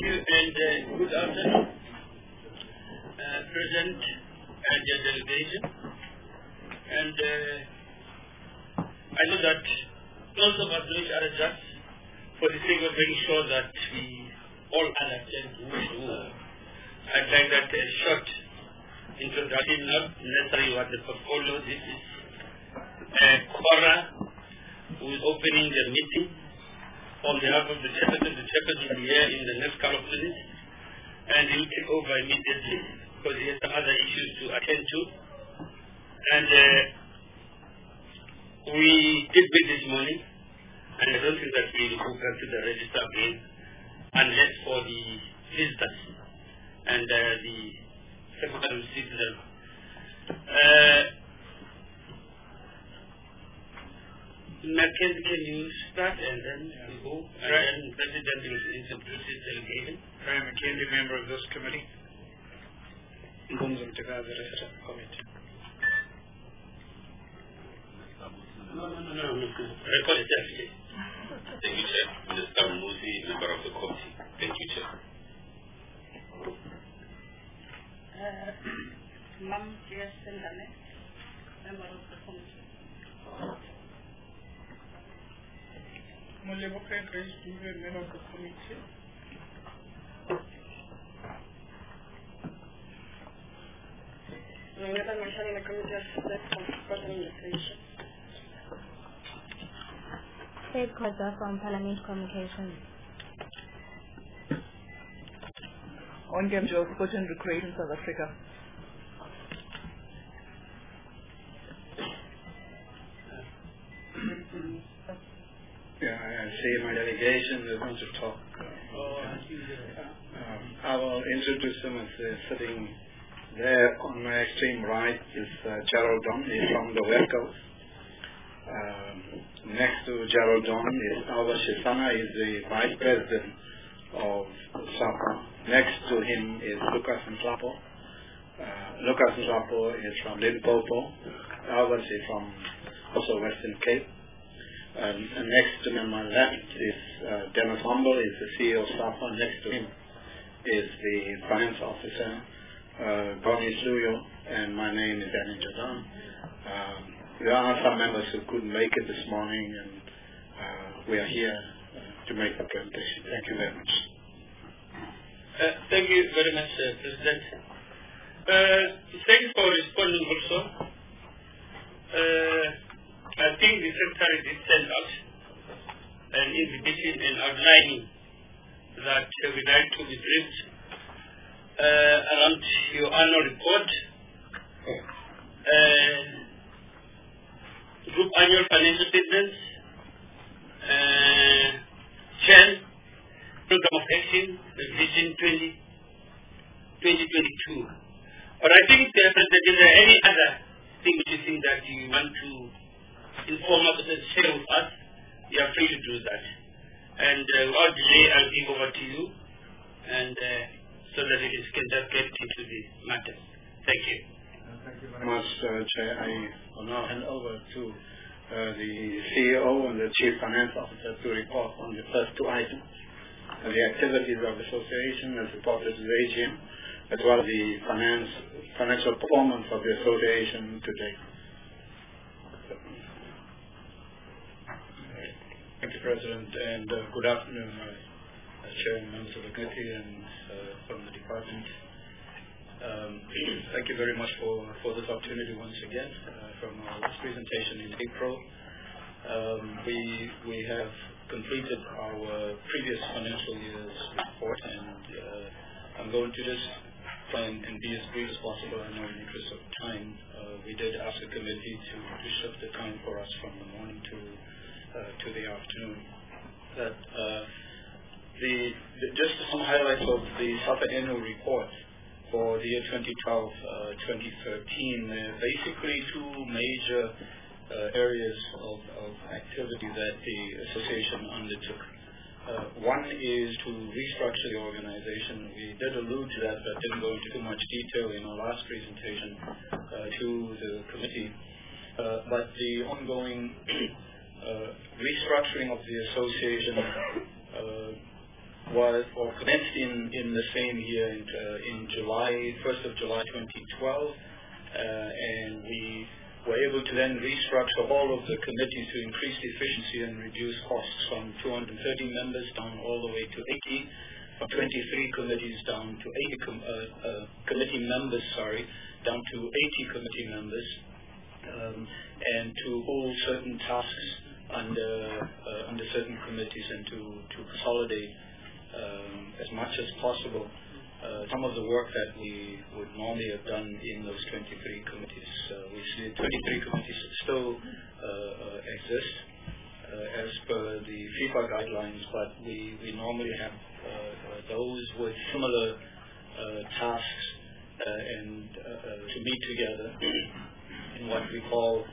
you, and good afternoon, President and your delegation. And I know that most of us which are just for the sake of making sure that we all understand who. I'd like that a short introduction, not necessarily what the portfolio. This is Cora, who is opening the meeting on behalf of the chairperson. The chairperson will be here in the next couple of minutes, and he will take over immediately because he has some other issues to attend to. And we did meet this morning, and I don't think that we will go back to the register again unless for the visitors and the secretary citizen. Mackenzie, can you start and then we go? And then President will introduce his delegation. Brian Mackenzie, member of this committee. Committee. No. Record it, Chair. Thank you, Chair. Minister Musi, member of the committee. Thank you, Chair. Mam Sendane, member of the committee. Mulebo Grace Duve, member of the committee. Madam Chair, the committee assistant for administration. State Khoza from Parliament Communications. On game of Sport and Recreation South Africa. Yeah, I see my delegation is going to talk. I will introduce them as sitting there on my extreme right is Gerald Don. He's from the West Coast. Next to Gerald Don is Alva Shisana. He's the Vice President of SAPA. Next to him is Lucas Nhlapo. Lucas Nhlapo is from Limpopo. Alva is from also Western Cape. And next to me on my left is Dennis Humble. He's the CEO of SAPA. Next to him is the Finance Officer, Bonnie Sluyo, and my name is Danny Jordan. There are some members who couldn't make it this morning, and we are here to make the presentation. Thank you very much. Thank you very much, President. Thanks for responding also. I think the Secretary did send out an invitation and outlining that we'd like to be briefed around your annual report, group annual financial statements, CHAN, Program of Action, Vision 2022. But I think, President, is there any other thing which you think that you want to inform us and share with us? You are free to do that. And without delay, I'll give over to you, and so that you can just get into the matter. Thank you. Thank you very much, Chair. I will now hand over to the CEO and the Chief Finance Officer to report on the first two items, the activities of the association as reported to the AGM, as well as the financial performance of the association today. Thank you, President, and good afternoon, Chair and members of the committee and from the department. Thank you very much for this opportunity once again. From our last presentation in April, we have completed our previous financial year's report, and I'm going to just try and be as brief as possible. I know in the interest of time, we did ask the committee to shift the time for us from the morning to the afternoon. That just some highlights of the SAPA annual report for the year 2012-2013. Basically, two major areas of activity that the association undertook. One is to restructure the organization. We did allude to that, but didn't go into too much detail in our last presentation to the committee. But the ongoing restructuring of the association commenced in the same year in July, 1st of July 2012, and we were able to then restructure all of the committees to increase the efficiency and reduce costs from 230 members down all the way to 80, from 23 committees down to 80 committee members, down to 80 committee members, and to hold certain tasks under certain committees and to consolidate as much as possible some of the work that we would normally have done in those 23 committees. We see 23 committees still exist as per the FIFA guidelines, but we normally have those with similar tasks and to meet together in what we call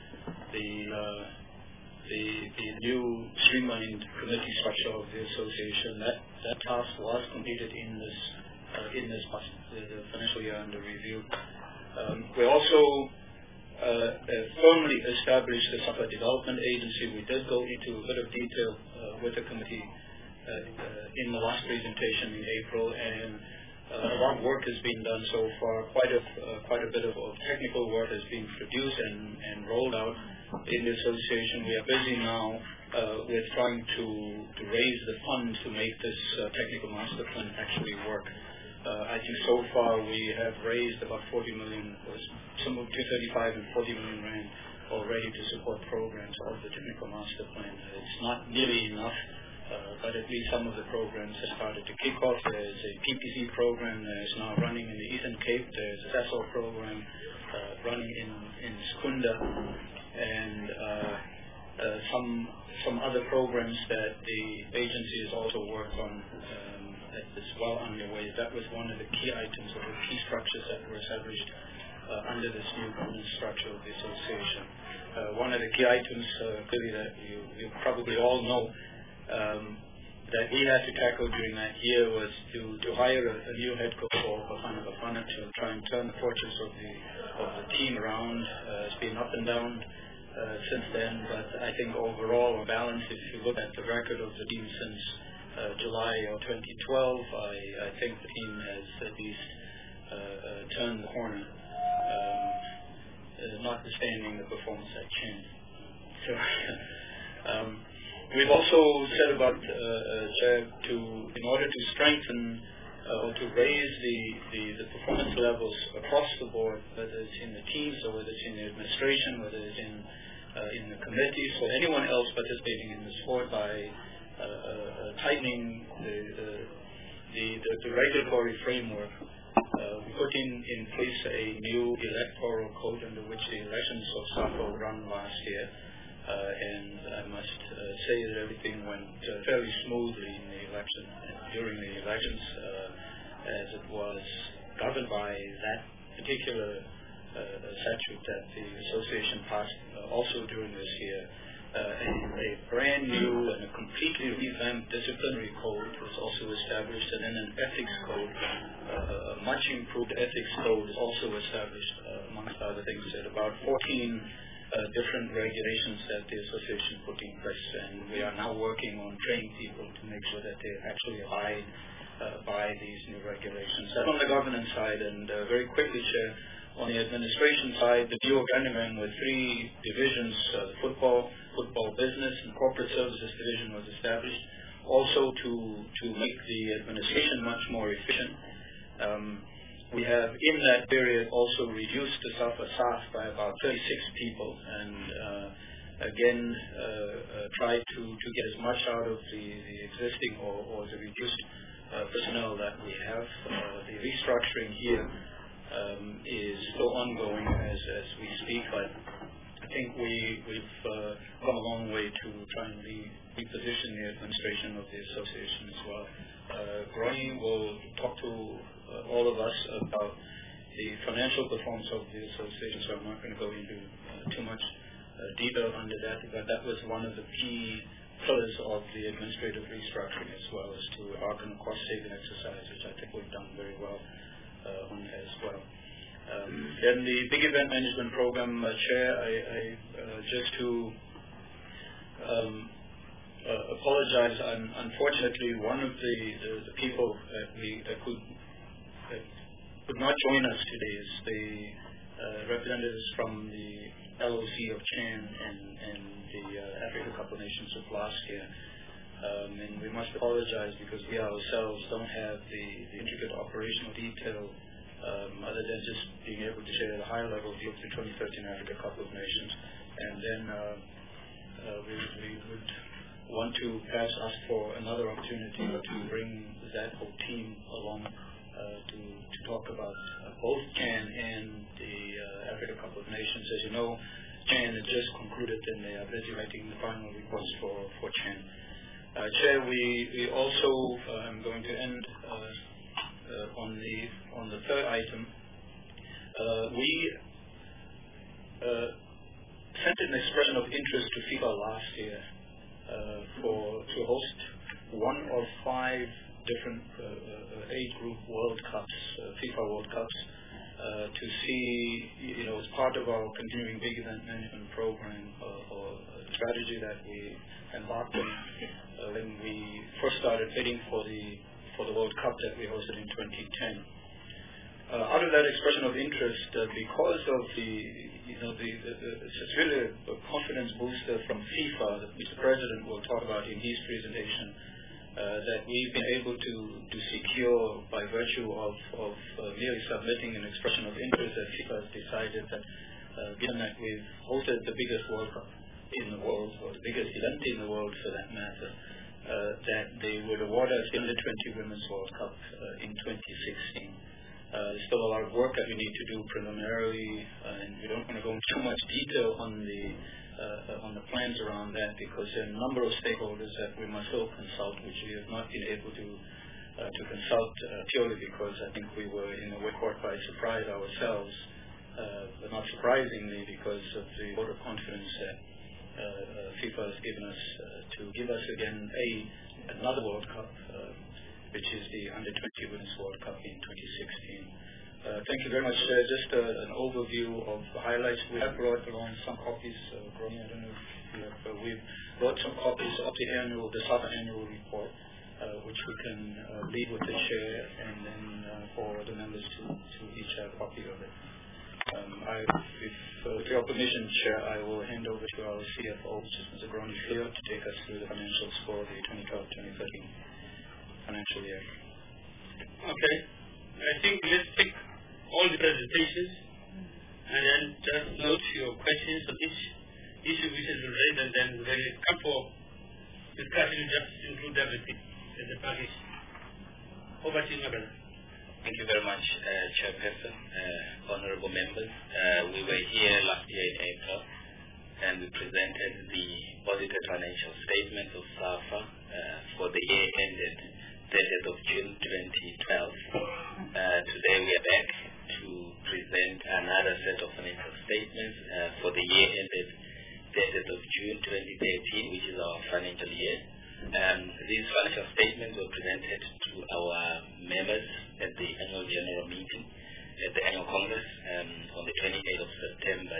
the new streamlined committee structure of the association. That task was completed in this the financial year under review. We also firmly established the SAFA Development Agency. We did go into a bit of detail with the committee in the last presentation in April, and a lot of work has been done so far. Quite a bit of technical work has been produced and rolled out in the association. We are busy now with trying to raise the funds to make this technical master plan actually work. I think so far we have raised about 40 million, some of 235 and 40 million rand already to support programs of the technical master plan. It's not nearly enough, but at least some of the programs have started to kick off. There's a PPC program that is now running in the Eastern Cape. There's a SASO program running in Secunda, and some other programs that the agency has also worked on that is well underway. That was one of the key items or the key structures that were established under this new governance structure of the association. One of the key items, clearly, that you probably all know that we had to tackle during that year was to hire a new head coach for Bafana Bafana to try and turn the fortunes of the team around. It's been up and down since then, but I think overall, on balance, if you look at the record of the team since July of 2012, I think the team has at least turned the corner, notwithstanding the performance that changed. So, we've also said about in order to strengthen or to raise the performance levels across the board, whether it's in the teams or whether it's in the administration, whether it's in the committees or anyone else participating in the sport, by tightening the regulatory framework. We put in place a new electoral code under which the elections of SAFA run last year, and I must say that everything went fairly smoothly in the election, during the elections, as it was governed by that particular statute that the association passed also during this year. And a brand new and a completely revamped disciplinary code was also established, and then an ethics code, a much improved ethics code is also established, amongst other things. There are about 14 different regulations that the association put in place, and we are now working on training people to make sure that they actually abide by these new regulations. That's on the governance side, and very quickly, Chair, on the administration side, the new organigram with 3 divisions, the football business and corporate services division was established, also to make the administration much more efficient. We have, in that period, also reduced the SAFA staff by about 36 people, and again, tried to get as much out of the existing or the reduced personnel that we have. The restructuring here is still ongoing as we speak, but I think we've gone a long way to try and reposition the administration of the association as well. Ronnie will talk to all of us about the financial performance of the association, so I'm not going to go into too much detail under that, but that was one of the key pillars of the administrative restructuring, as well as to our cost-saving exercise, which I think we've done very well on as well. Then the big event management program, Chair, I just to apologize. Unfortunately, one of the people that could not join us today is the representatives from the LOC of CHAN and the Africa Cup of Nations of last year. And we must apologize because we ourselves don't have the intricate operational detail other than just being able to share at a high level view of the 2013 Africa Cup of Nations. And then we would want to perhaps ask for another opportunity to bring that whole team along to talk about both CHAN and the Africa Cup of Nations. As you know, CHAN has just concluded and they are busy writing the final reports for CHAN. Chair, we also I'm going to end on the third item. We sent an expression of interest to FIFA last year to host one of 5 different age group World Cups, FIFA World Cups, to see, as part of our continuing big event management program or strategy that we embarked on when we first started bidding for the World Cup that we hosted in 2010. Out of that expression of interest, because of it's really a confidence booster from FIFA that Mr. President will talk about in his presentation, that we've been able to secure by virtue of merely submitting an expression of interest, that FIFA has decided that given that we've hosted the biggest World Cup in the world, or the biggest event in the world for that matter, that they would award us the Under 20 Women's World Cup in 2016. There's still a lot of work that we need to do preliminarily, and we don't want to go into too much detail on the plans around that because there are a number of stakeholders that we must still consult, which we have not been able to consult purely because I think we were in a way caught by surprise ourselves, but not surprisingly because of the vote of confidence that FIFA has given us to give us again another World Cup, which is the Under 20 Women's World Cup in 2016. Thank you very much. Just an overview of the highlights. We have brought along some copies. Gronnie, I don't know if you have, but we've brought some copies of the SAFA annual report, which we can leave with the chair and then for the members to each have a copy of it. With your permission, Chair, I will hand over to our CFO, which is Mr. Gronnie Fleer, to take us through the financials for the 2012-2013 financial year. Okay. I think let's take all the presentations and then just note your questions on each issue which has been raised, and then when it comes for discussion, just include everything as a package. Over to you, my brother. Thank you very much, Chairperson, honorable members. We were here last year in April and we presented the audited financial statements of SAFA for the year ended 30th of June 2012. Today we are back to present another set of financial statements for the year ended 30th of June 2013, which is our financial year. These financial statements were presented to our members at the annual general meeting at the annual congress on the 28th of September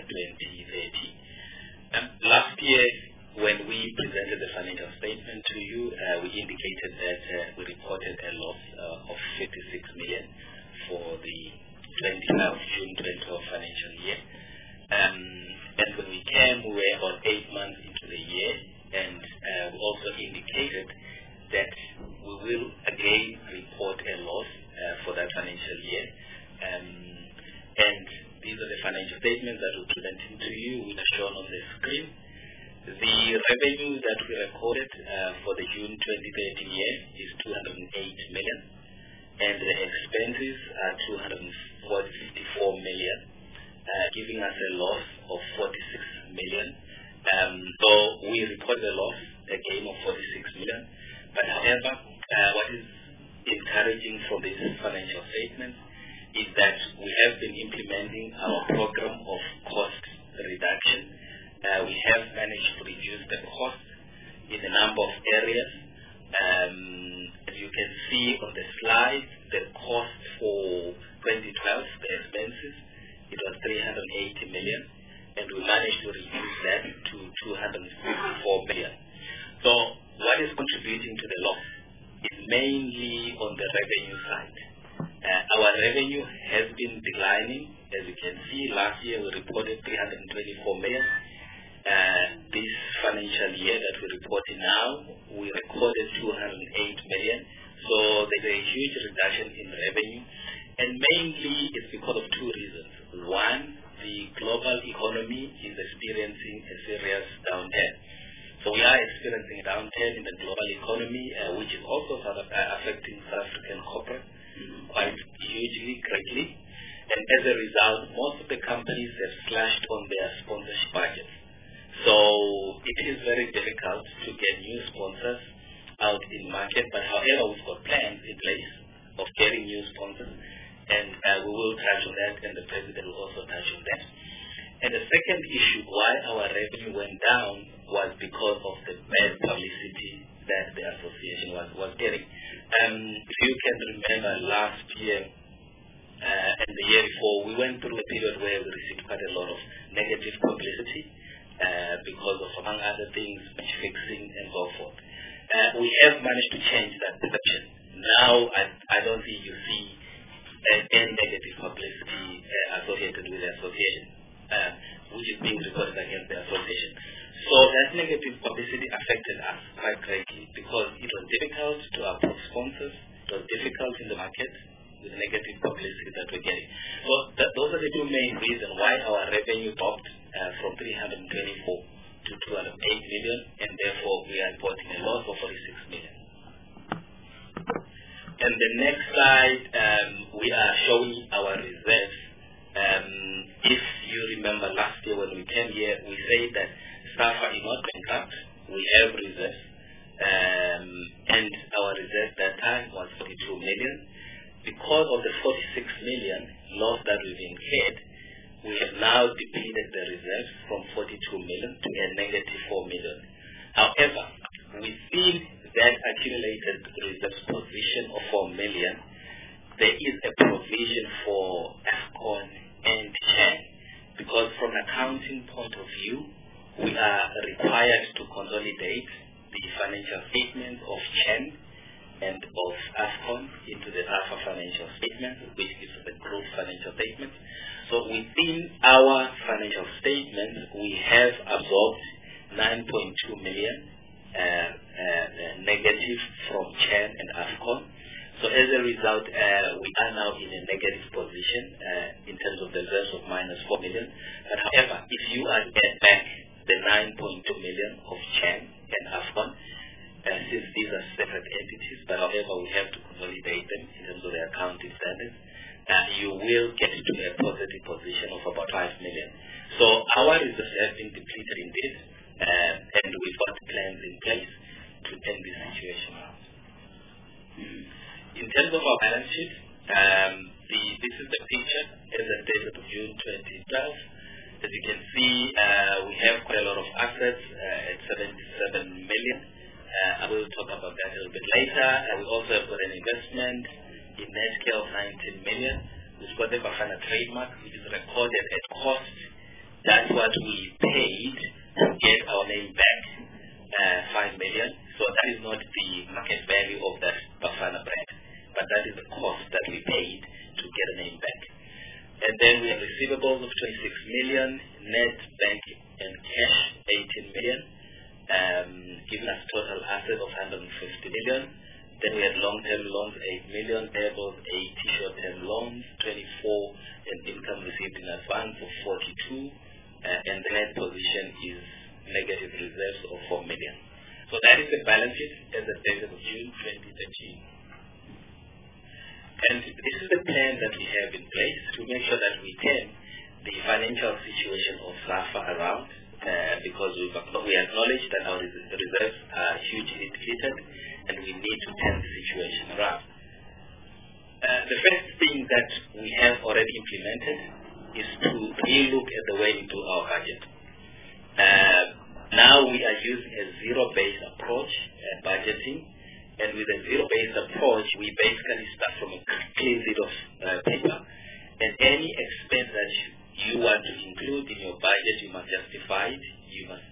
2013. Last year, when we presented the financial statement to you, we indicated that we reported a loss of 56 million for the June 2012 financial year. And when we came, we were about 8 months into the year, and we also indicated that we will again report a loss for that financial year. And these are the financial statements that we're presenting to you, which are shown on the screen. The revenue that we recorded for the June 2013 year is 208 million, and the expenses are 254 million, giving us a loss of 46 million. So we reported a loss, a gain of 46 million. But however, what is encouraging from this financial statement is that we have been implementing our program of cost reduction. We have managed to reduce the cost in a number of areas. As you can see on the slide, the cost for 2012, the expenses, it was 380 million, and we managed to reduce that to 254 million. So Our revenue has been declining. As you can see, last year we reported 324 million. This financial year that we're reporting now, we recorded 208 million. So there's a huge reduction in revenue. And mainly it's because of two reasons. One, the global economy is experiencing a serious downturn. So we are experiencing a downturn in the global economy, which is also affecting South African corporate quite hugely, greatly. And as a result, most of the companies have slashed on their sponsorship budgets. So it is very difficult to get new sponsors out in market. But however, we've got plans in place of getting new sponsors. And we will touch on that, and the President will also touch on that. And the second issue why our revenue went down was because of the bad publicity that the association was getting. If you can remember last year and the year before, we went through a period where we received quite a lot of negative publicity because of, among other things, match fixing and so forth. We have managed to change that perception. Now, I don't think you see any negative publicity associated with the association, which is being recorded against the association. So that negative publicity affected us quite greatly because it was difficult to approach sponsors. It was difficult in the market with negative publicity that we're getting. So those are the two main reasons why our revenue dropped from 324 to 208 million, and therefore we are reporting a loss of 46 million. And the next slide, we are showing our reserves. If you remember last year when we came here, we said that SAFA is not bankrupt. We have reserves. And our reserve that time was 42 million. Because of the 46 million loss that we've incurred, we have now depleted the reserves from 42 million to a negative 4 million. However, within that accumulated reserves position of 4 million, there is a provision for AFCON and CHAN, because from an accounting point of view, we are required to consolidate the financial statements of CHAN and of AFCON into the SAFA financial statement, which is the group financial statement. So within our financial statement, we have absorbed 9.2 million negative from CHAN and AFCON. So as a result, we are now in a negative position in terms of the reserves of minus 4 million. But however, if you add back the 9.2 million of CHAN and AFCON, since these are separate entities, but however we have to consolidate them in terms of the accounting standards, you will get to a positive position of about 5 million. So our reserves have been depleted indeed, and we've got plans in place to turn this situation around. In terms of our balance sheet, this is the picture as at date of June 2012. As you can see, we have quite a lot of assets at 77 million. I will talk about that a little bit later. We also have got an investment in Netcare of 19 million. We've got the Bafana trademark, which is recorded at cost. That's what we paid to get our name back, 5 million. So that is not the market value of that Bafana brand, but that is the cost that we paid to get a name back. And then we have receivables of 26 million, net bank and cash 18 million, giving us total assets of 150 million. Then we have long-term loans 8 million, payables 80, short-term loans 24, and income received in advance of 42, and the net position is negative reserves of 4 million. So that is the balance sheet as of date of June 2013. And this is the plan that we have in place to make sure that we turn the financial situation of SAFA around, because we acknowledge that our reserves are hugely depleted and we need to turn the situation around. The first thing that we have already implemented is to relook at the way we do our budget. Now we are using a zero-based approach at budgeting, and with a zero-based approach, we basically start from a clean sheet of paper, and any expense that you want to include in your budget, you must justify it, you must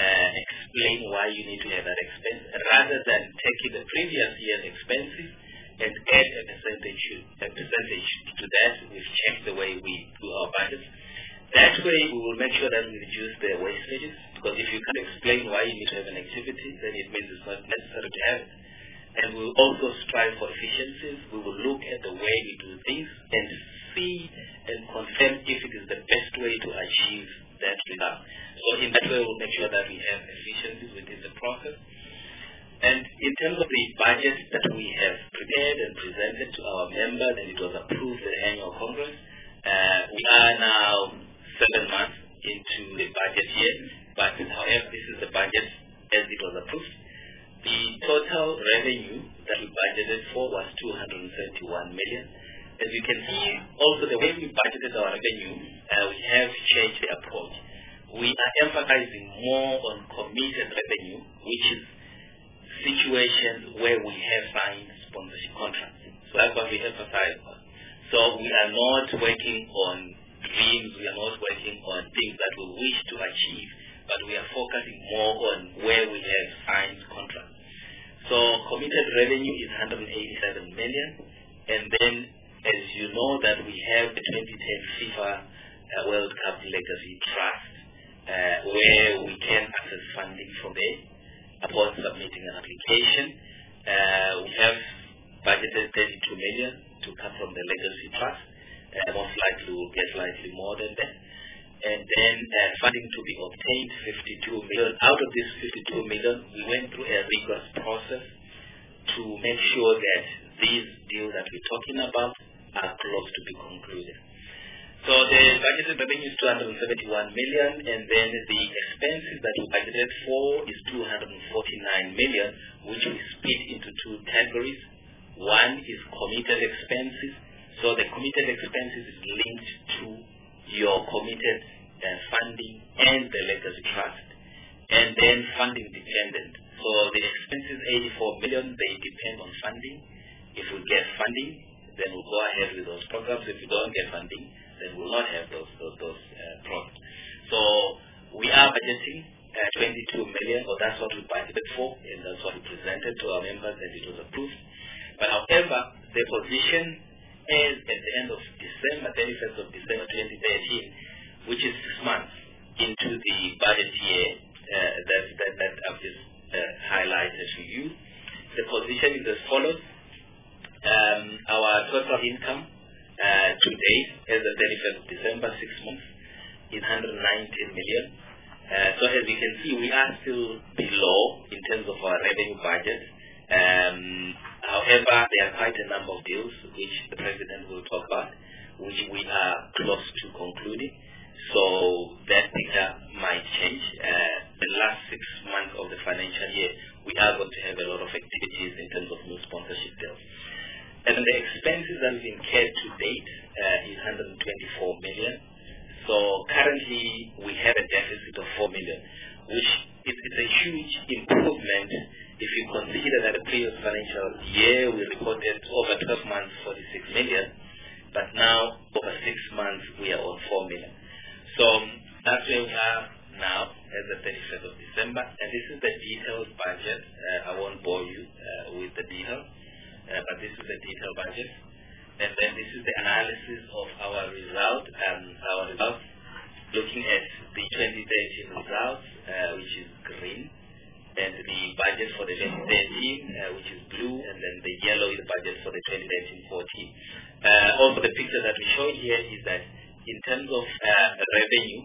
explain why you need to have that expense, rather than taking the previous year's expenses and add a percentage to that. We've checked the way we do our budgets. That way, we will make sure that we reduce the wastages, because if you can't explain why you need to have an activity, then it means it's not necessary to have it. And we will also strive for efficiencies. We will look at the way we do things and see and confirm if it is the best way to achieve that result. So in that way, we'll make sure that we have efficiencies within the process. And in terms of the budget that we have prepared and presented to our members, and it was approved at the annual Congress, we are now 7 months into the budget year, but however, this is the budget as it was approved. The total revenue that we budgeted for was 231 million. As you can see, also the way we budgeted our revenue, we have changed the approach. We are emphasizing more on committed revenue, which is situations where we have signed sponsorship contracts. So that's what we emphasize on. So we are not working on dreams, we are not working on things that we wish to achieve, but we are focusing more on where we have signed contracts. So committed revenue is 187 million, and then as you know that we have the 2010 FIFA World Cup Legacy Trust, where we can access funding from there upon submitting an application. We have budgeted 32 million to come from the Legacy Trust. Most likely we'll get slightly more than that. And then funding to be obtained, 52 million. Out of this 52 million, we went through a rigorous process to make sure that these deals that we're talking about are close to be concluded. So the budgeted revenue is 271 million, and then the expenses that we budgeted for is 249 million, which we split into two categories. One is committed expenses. So the committed expenses is linked to your committed funding and the Legacy Trust, and then funding dependent. So the expenses, 84 million, they depend on funding. If we get funding, then we'll go ahead with those programs. If we don't get funding, then we'll not have those programs. So we are budgeting 22 million, or that's what we budgeted for, and that's what we presented to our members, and it was approved. But however, the position is at the end of December, 31st of December 2013, which is 6 months into the budget year that I've just highlighted to you. The position is as follows. Our total income to date, as of 31st of December, 6 months, is 119 million. So as you can see, we are still below in terms of our revenue budget. However, there are quite a number of deals which the President will talk about, which we are close to concluding. So that picture might change. The last 6 months of the financial year, we are going to have a lot of activities in terms of new sponsorship deals. And the expenses that we've incurred to date is 124 million. So currently we have a deficit of 4 million, which is a huge improvement if you consider that the previous financial year we reported over 12 months 46 million, but now over 6 months we are on 4 million. So that's where we are now as the 31st of December, and this is the detailed budget. I won't bore you with the details, but this is the detailed budget. And then this is the analysis of our results, looking at the 2013 results, which is green, and the budget for the 2013, which is blue, and then the yellow is the budget for the 2013-14. Also, the picture that we show here is that in terms of revenue,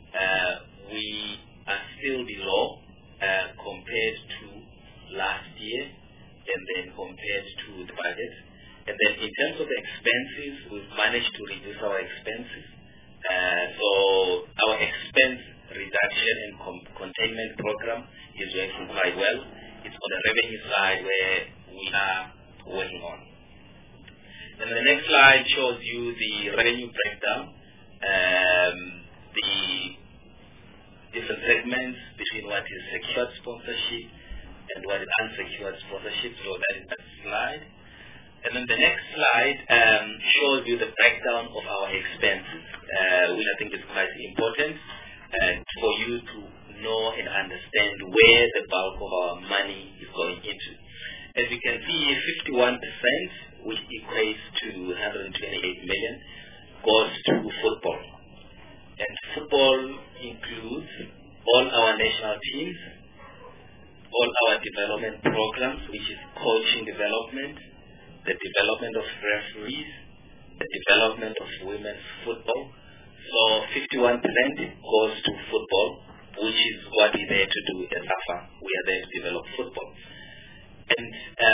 we are still below compared to last year, and then compared to the budget. And then in terms of the expenses, we've managed to reduce our expenses. So our expense reduction and containment program is working quite well. It's on the revenue side where we are working on. And the next slide shows you the revenue breakdown, the different segments between what is secured sponsorship and what is unsecured sponsorship. So that is that slide. And then the next slide shows you the breakdown of our expenses, which I think is quite important for you to know and understand where the bulk of our money is going into. As you can see, 51%, which equates to 128 million, goes to football. And football includes all our national teams, all our development programs, which is coaching development, the development of referees, the development of women's football. So 51% goes to football, which is what we're there to do at SAFA. We are there to develop football. And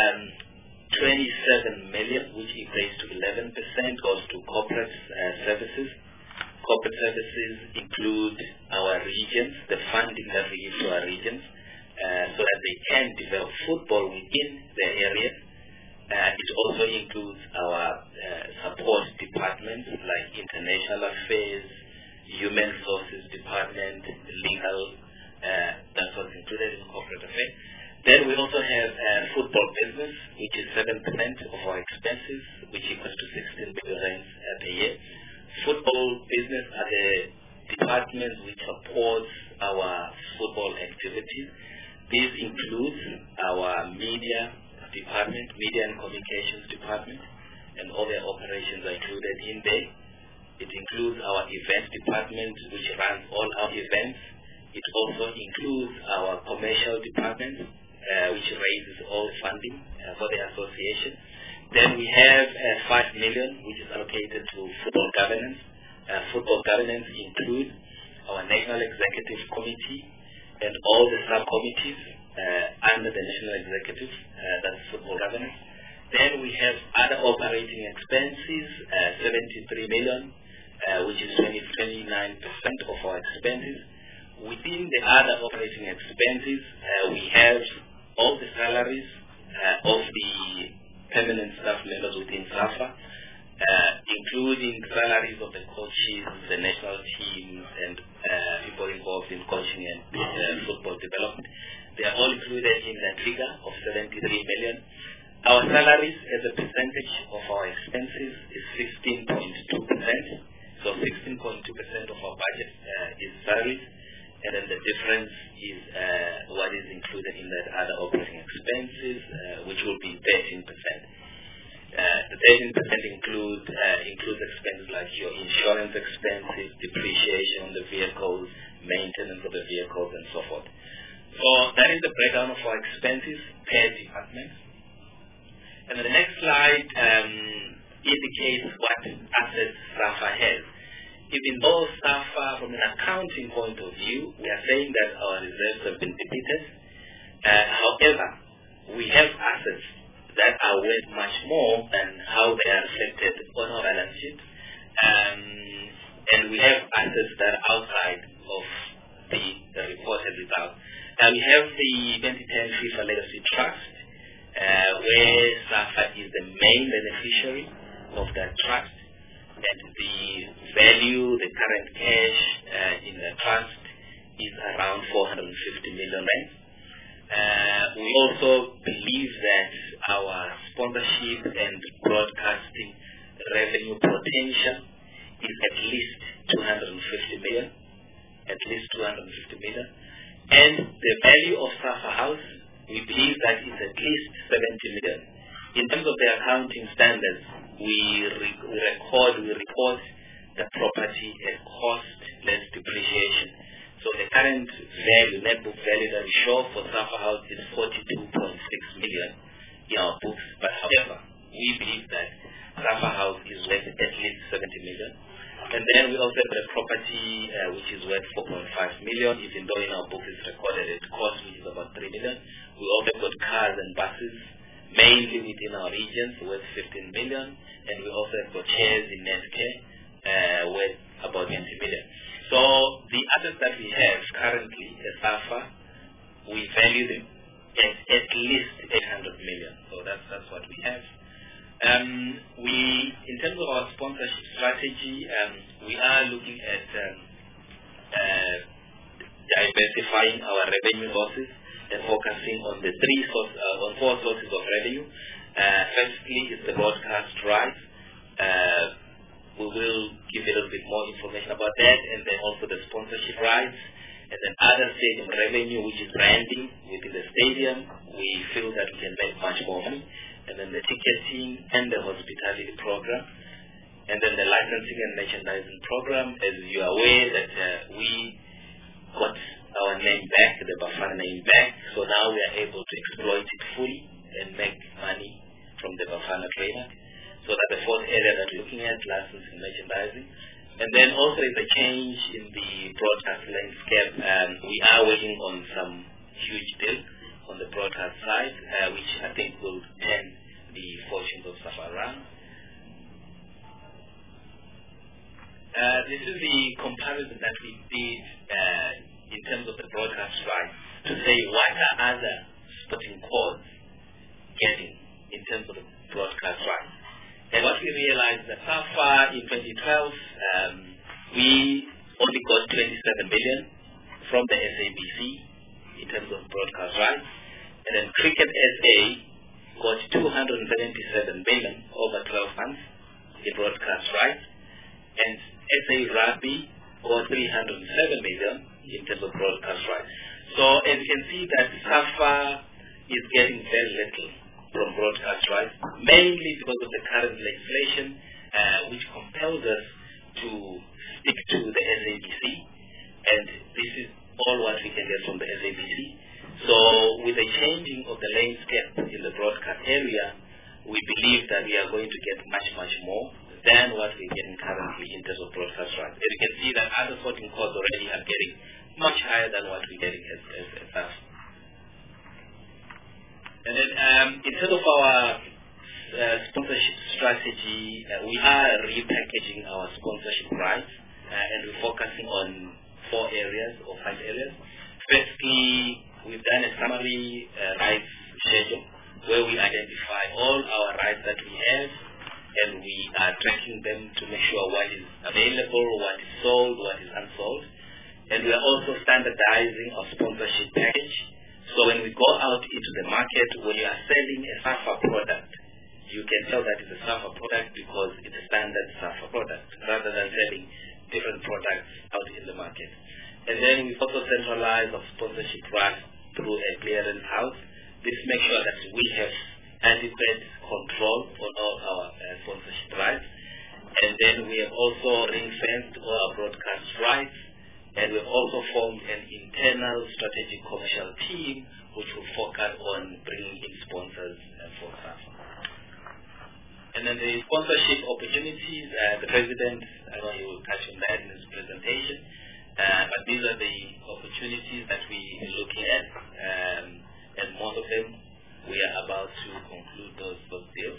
27 million, which equates to 11%, goes to corporate services. Corporate services include our regions, the funding that we give to our regions, so that they can develop football within their areas. It also includes our support departments like international affairs, human resources department, legal, that's what's included in corporate affairs. Then we also have football business, which is 7% of our expenses, which equals to 16 billion rands per year. Football business are the departments which supports our football activities. This includes our media department, media and communications department, and all their operations are included in there. It includes our events department, which runs all our events. It also includes our commercial department, which raises all funding for the association. Then we have 5 million, which is allocated to football governance. Football governance includes our National Executive Committee and all the subcommittees under the National Executive, that's football governance. Then we have other operating expenses, 73 million, which is 29% of our expenses. Within the other operating expenses, we have all the salaries of the permanent staff members within SAFA, including salaries of the coaches, the national teams, and people involved in coaching and football development. They are all included in that figure of 73 million. Our salaries as a percentage of our expenses is 16.2%. So 16.2% of our budget is salaries, and then the difference is what is included in that other operating expenses, which will be 13%. The 13% includes expenses like your insurance expenses, depreciation on the vehicles, maintenance of the vehicles, and so forth. So that is the breakdown of our expenses per department. And the next slide indicates what assets SAFA has. Even though SAFA, from an accounting point of view, we are saying that our reserves have been depleted. However, we have assets that are worth much more than how they are reflected on our balance sheet. And we have assets that are outside of the reported results. Now we have the 2010 FIFA Legacy Trust, where SAFA is the main beneficiary of that trust, and the value, the current cash in the trust is around 450 million rand. We also believe that our sponsorship and broadcasting revenue potential is at least 250 million. At least 250 million. And the value of SAFA House, we believe that is at least 70 million. In terms of the accounting standards, we report the property at cost less depreciation. So the current value, net book value that we show for SAFA House is 42.6 million in our books. But however, we believe that SAFA House is worth at least 70 million. And then we also have the property which is worth 4.5 million, even though in our book it's recorded at cost, which is about 3 million. We also got cars and buses, mainly within our regions, worth 15 million. And we also have got shares in Netcare, worth about 20 million. So the assets that we have currently at SAFA, we value them at least 800 million. So that's what we have. In terms of our sponsorship strategy, we are looking at diversifying our revenue sources and focusing on the four sources of revenue. Firstly is the broadcast rights. We will give you a little bit more information about that, and then also the sponsorship rights. And then other stadium revenue, which is branding within the stadium, we feel that we can make much more money. And then the ticketing and the hospitality program. And then the licensing and merchandising program. As you are aware that we got our name back, the Bafana name back. So now we are able to exploit it fully and make money from the Bafana trademark. So that's the fourth area that we're looking at, licensing and merchandising. And then also is a change in the broadcast landscape. We are working on some huge deal on the broadcast side, which I think will turn the fortunes of SAFA around. This is the comparison that we did in terms of the broadcast rights to say what are other sporting codes getting in terms of the broadcast rights. And what we realized that SAFA in 2012, we only got 27 million from the SABC in terms of broadcast rights. And then Cricket SA got 277 million over 12 months in broadcast rights. And SA Rugby got 307 million in terms of broadcast rights. So as you can see that SAFA is getting very little from broadcast rights, mainly because of the current legislation which compels us to stick to the SABC, and this is all what we can get from the SABC. So with the changing of the landscape in the broadcast area, we believe that we are going to get much, much more than what we're getting currently in terms of broadcast rights. As you can see that other sporting codes already are getting much higher than what we're getting as SAFA. And then in terms of our sponsorship strategy, we are repackaging our sponsorship rights and we're focusing on 4 areas or 5 areas. Firstly, we've done a summary rights schedule where we identify all our rights that we have and we are tracking them to make sure what is available, what is sold, what is unsold. And we are also standardizing our sponsorship package. So when we go out into the market, when you are selling a SAFA product, you can tell that it's a SAFA product because it's a standard SAFA product rather than selling different products out in the market. And then we also centralize our sponsorship rights through a clearance house. This makes sure that we have adequate control on all our sponsorship rights. And then we have also ring-fenced all our broadcast rights. And we've also formed an internal strategic commercial team which will focus on bringing in sponsors for SAFA. And then the sponsorship opportunities, the President, I know he will touch on that in his presentation, but these are the opportunities that we are looking at, and most of them we are about to conclude those deals.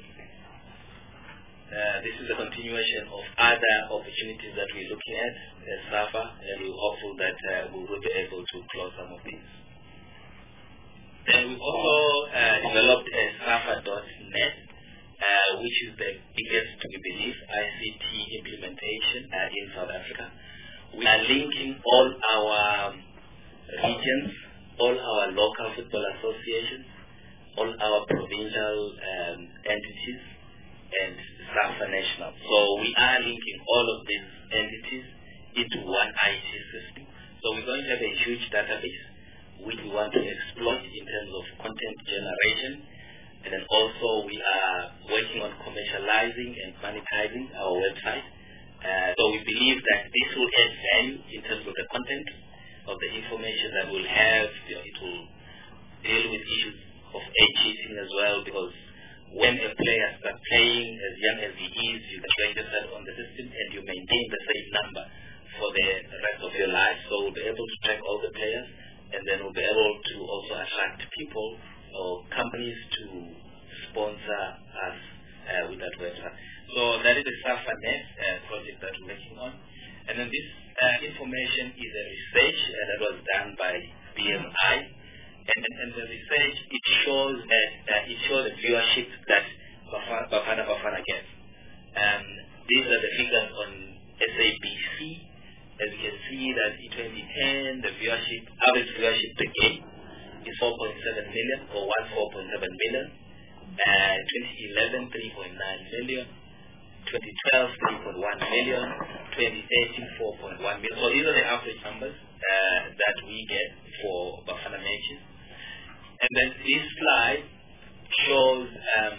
This is a continuation of other opportunities that we're looking at SAFA, and we're hopeful that we will be able to close some of these. Then we've also developed a SAFA.net, which is the biggest, we believe, ICT implementation in South Africa. We are linking all our regions, all our local football associations, all our provincial entities, and SAFA National. So we are linking all of these entities into one IT system. So we're going to have a huge database which we want to exploit in terms of content generation. And then also we are working on commercializing and monetizing our website. So we believe that this will add value in terms of the content of the information that we'll have. It will deal with issues of age cheating as well, because when a player starts playing as young as he is, you get registered on the system and you maintain the same number for the rest of your life. So we'll be able to track all the players, and then we'll be able to also attract people or companies to sponsor us with that website. So that is the SAFA.net project that we're working on. And then this information is a research that was done by BMI. And the research, it shows the viewership that Bafana gets. These are the figures on SABC. As you can see that in 2010, the average viewership per game is 4.7 million or 4.7 million. 2011, 3.9 million. 2012, 3.1 million. 2013, 4.1 million. So these are the average numbers that we get for Bafana matches. And then this slide shows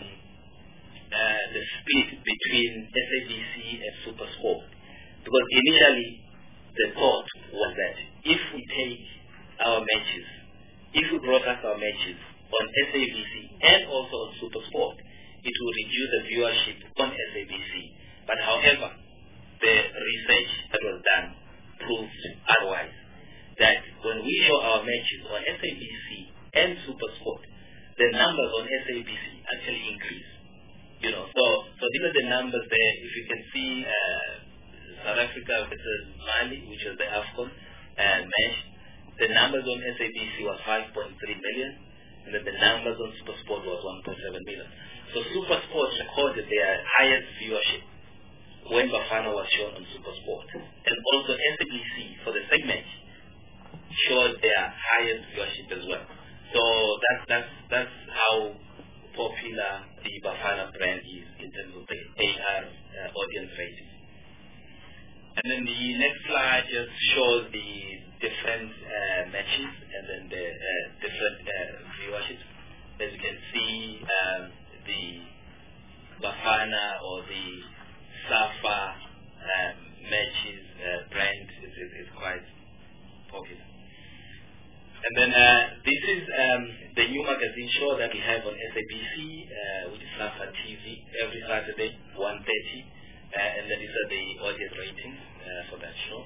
the split between SABC and SuperSport. Because initially the thought was that if we take our matches, if we broadcast our matches on SABC and also on SuperSport, it will reduce the viewership on SABC. But however, the research that was done proved otherwise. That when we show our matches on SABC and SuperSport, the numbers on SABC actually increase. You know, so these are the numbers there. If you can see South Africa versus Mali, which was the AFCON match, the numbers on SABC was 5.3 million, and then the numbers on SuperSport was 1.7 million. So SuperSport recorded their highest viewership when Bafana was shown on SuperSport, and also SABC for the segment showed their highest viewership as well. So that's how popular the Bafana brand is in terms of the AR audience rating. And then the next slide just shows the different matches and then the different viewerships. As you can see, the Bafana or the Safa matches brand is quite popular. And then this is the new magazine show that we have on SABC, which is Safa TV, every Saturday, 1:30. And then these are the audience ratings for that show.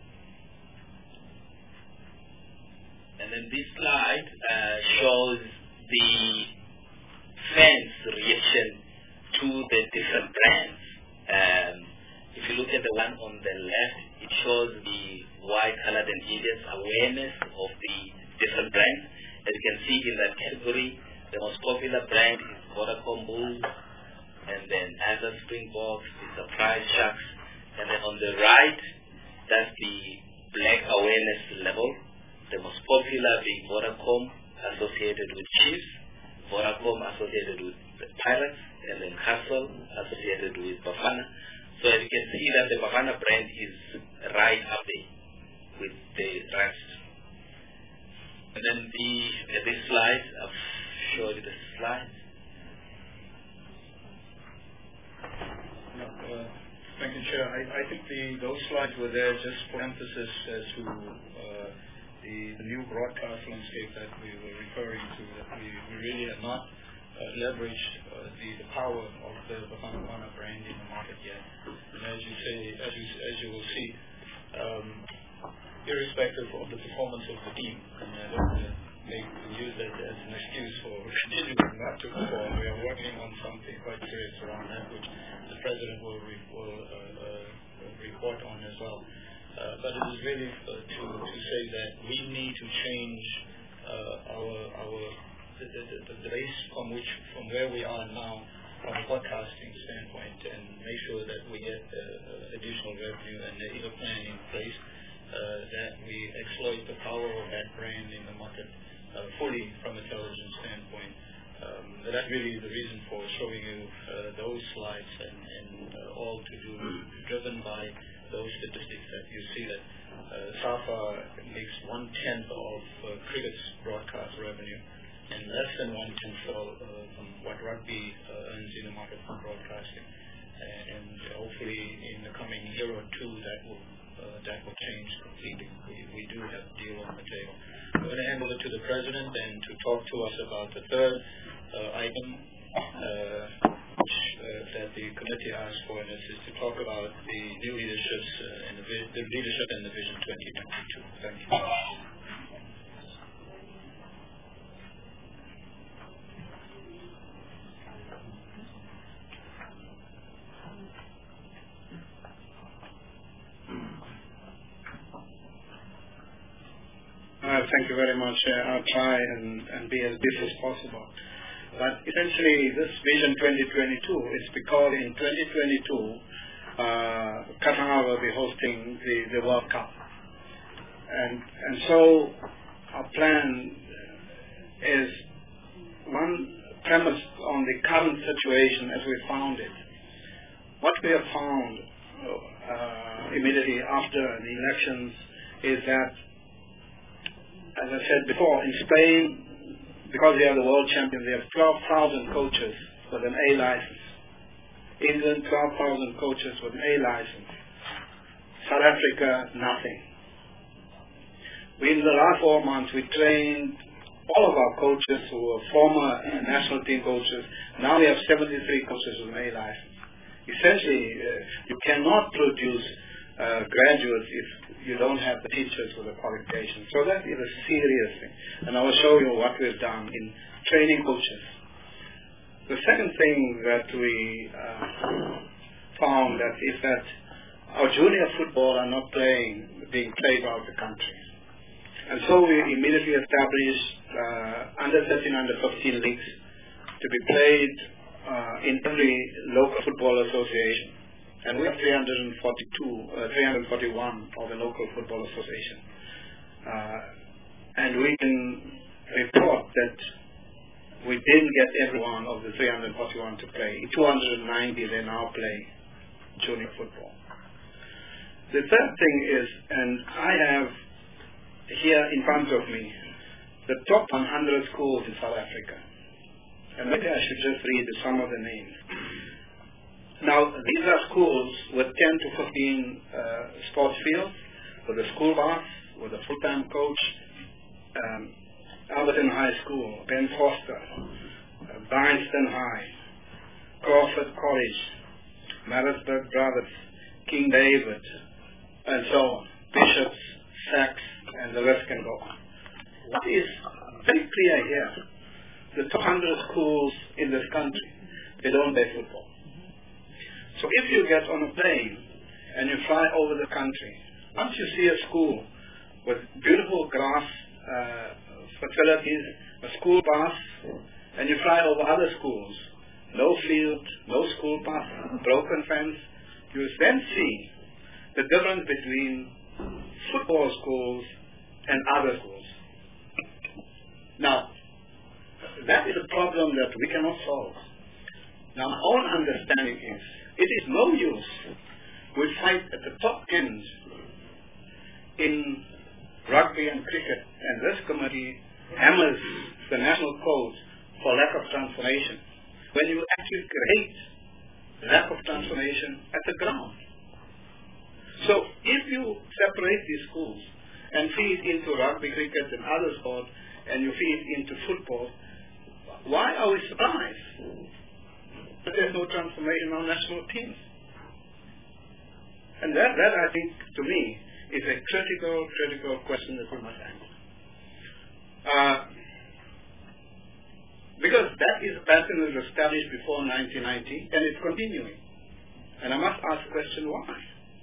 And then this slide shows the fans' reaction to the different brands. If you look at the one on the left, it shows the white colored and Indians awareness of the different brands. As you can see in that category, the most popular brand is Vodacom Bulls, and then Azure Springboks, the Surprise Sharks, and then on the right, that's the black awareness level. The most popular being Vodacom, associated with Chiefs, Vodacom associated with the Pirates, and then Castle associated with Bafana. So as you can see that the Bafana brand is right up there with the rest. And then this slide, I've showed you the slide. Thank you, Chair. I think those slides were there just for emphasis as to the new broadcast landscape that we were referring to, that we really have not leveraged the power of the Bafana brand in the market yet. And as you say, as you will see, irrespective of the performance of the team, and I don't want to use that as an excuse for continuing not to perform, we are working on something quite serious around that, which the President will report on as well. But it is really to say that we need to change the base from where we are now from a broadcasting standpoint, and make sure that we get additional revenue and there is a plan in place that we exploit the power of that brand in the market fully from a television standpoint. That's really the reason for showing you those slides, and all driven by those statistics that you see that Safa makes 1/10 of cricket's broadcast revenue, and less than 1/10 from what rugby earns in the market from broadcasting. And hopefully in the coming year or two that will change completely. We do have a deal on the table. I'm going to hand over to the President and to talk to us about the third item that the committee asked for, and this is to talk about the new leaderships and the leadership and the Vision 2022. Thank you. Thank you very much. I'll try and be as brief as possible. But essentially, this Vision 2022 is because in 2022, Qatar will be hosting the World Cup. And so our plan is one premise on the current situation as we found it. What we have found immediately after the elections is that, as I said before, in Spain, because they are the world champions, they have 12,000 coaches with an A license. England, 12,000 coaches with an A license. South Africa, nothing. In the last 4 months, we trained all of our coaches who were former national team coaches. Now we have 73 coaches with an A license. Essentially, you cannot produce graduates if you don't have the teachers with the qualifications. So that is a serious thing. And I will show you what we've done in training coaches. The second thing that we found that is that our junior football are not being played out the country. And so we immediately established under 13, under 15 leagues to be played in every local football association. And we have 341 of the local football association. And we can report that we didn't get every one of the 341 to play. 290 they now play junior football. The third thing is, and I have here in front of me, the top 100 schools in South Africa. And maybe I should just read some of the names. Now, these are schools with 10 to 15 sports fields, with a school bus, with a full-time coach, Alberton High School, Ben Foster, Bryanston High, Crawford College, Maritzburg Brothers, King David, and so on, Bishops, Sachs, and the rest can go on. What is very clear here, the top 100 schools in this country, they don't play football. So if you get on a plane and you fly over the country, once you see a school with beautiful grass facilities, a school bus, and you fly over other schools, no field, no school bus, broken fence, you then see the difference between football schools and other schools. Now, that is a problem that we cannot solve. Now, my own understanding is, it is no use we fight at the top end in rugby and cricket, and this committee hammers the national code for lack of transformation, when you actually create lack of transformation at the ground. So if you separate these schools and feed into rugby, cricket, and other sports, and you feed into football, why are we surprised that there's no transformation on national teams? And that I think, to me, is a critical question that we must answer. Because that is a pattern that was established before 1990, and it's continuing. And I must ask the question, why?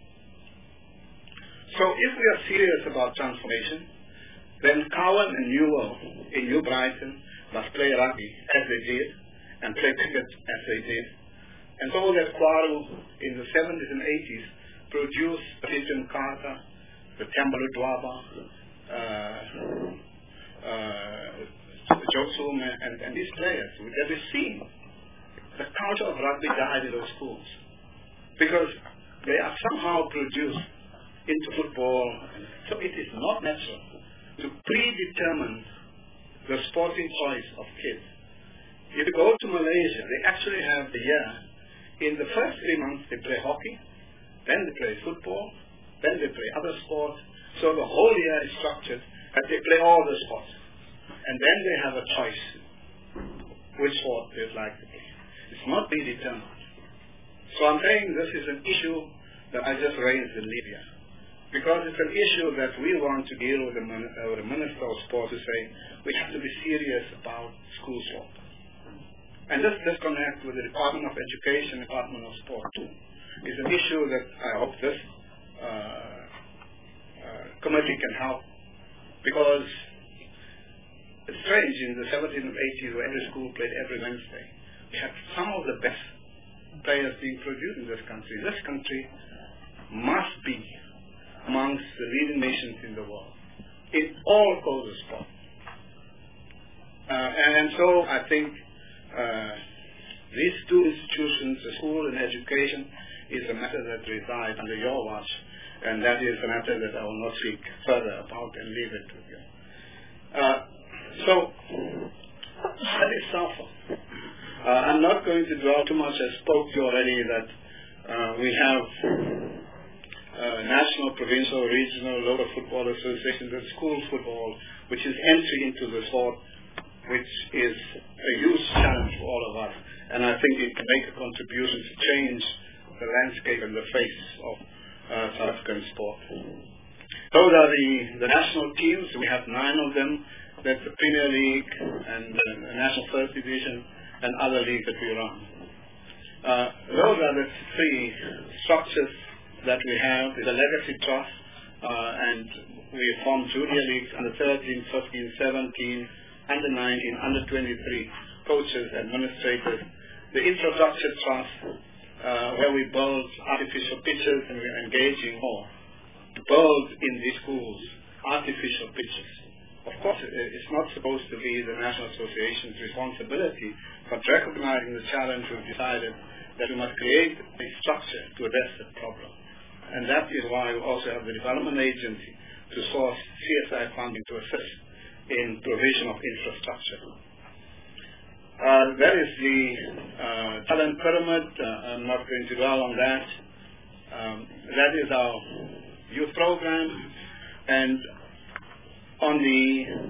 So if we are serious about transformation, then Cowan and Newell in New Brighton must play rugby as they did, and play cricket as they did. And so that Kwaru in the 70s and 80s produced Christian Carter, the Tambalo Dwaba, Jotsum, and these players that we've seen. The culture of rugby died in those schools because they are somehow produced into football. So it is not natural to predetermine the sporting choice of kids. If you go to Malaysia, they actually have the year. In the first 3 months, they play hockey, then they play football, then they play other sports. So the whole year is structured that they play all the sports. And then they have a choice which sport they'd like to play. It's not predetermined. So I'm saying this is an issue that I just raised in Libya. Because it's an issue that we want to deal with the Minister of Sport to say we have to be serious about school sport. And this disconnect with the Department of Education, Department of Sport too, is an issue that I hope this committee can help. Because it's strange, in the 70s and 80s where every school played every Wednesday, we had some of the best players being produced in this country. This country must be amongst the leading nations in the world in all codes of sport. And so I think these two institutions, the school and education, is a matter that resides under your watch, and that is a matter that I will not speak further about and leave it with you. So, that is SAFA. I'm not going to dwell too much. I spoke to you already that we have national, provincial, regional, local football associations and school football, which is entry into the sport, which is a huge challenge for all of us. And I think it can make a contribution to change the landscape and the face of South African sport. Those are the national teams. We have 9 of them. That's the Premier League and the National First Division and other leagues that we run. Those are the 3 structures that we have. It's a legacy trust, and we form junior leagues under 13, 15, 17, under 19, under 23, coaches, administrators. The infrastructure trust, where we build artificial pitches and we're engaging more to build in these schools artificial pitches. Of course, it's not supposed to be the National Association's responsibility, but recognizing the challenge, we've decided that we must create a structure to address that problem. And that is why we also have the Development Agency to source CSI funding to assist in provision of infrastructure. That is the talent pyramid. I'm not going to dwell on that. That is our youth program. And on the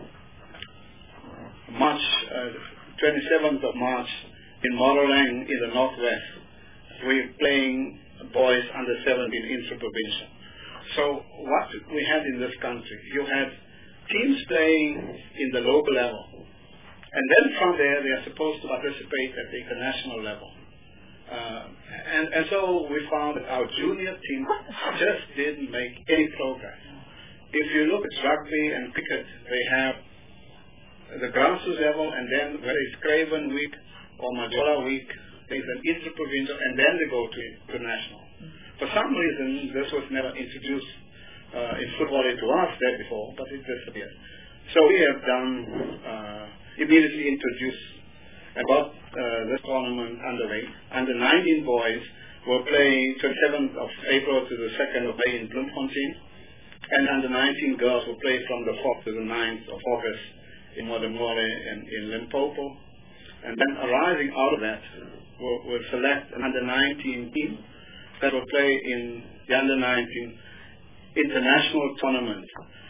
27th of March in Moralang in the Northwest, we're playing boys under 17 intra-provincial. So what we had in this country, you had teams playing in the local level, and then from there they are supposed to participate at the international level. And so we found that our junior team just didn't make any progress. If you look at rugby and cricket, they have the grassroots level, and then whether it's Craven Week or Majola Week, there's an inter-provincial, and then they go to national. For some reason, this was never introduced in football to us there before, but it disappeared. So we have done, immediately introduced and got this tournament underway. Under 19 boys will play 27th of April to the 2nd of May in Bloemfontein, and under 19 girls will play from the 4th to the 9th of August in Modemore and in Limpopo. And then arising out of that, we'll select an under 19 team that will play in the under 19 international tournament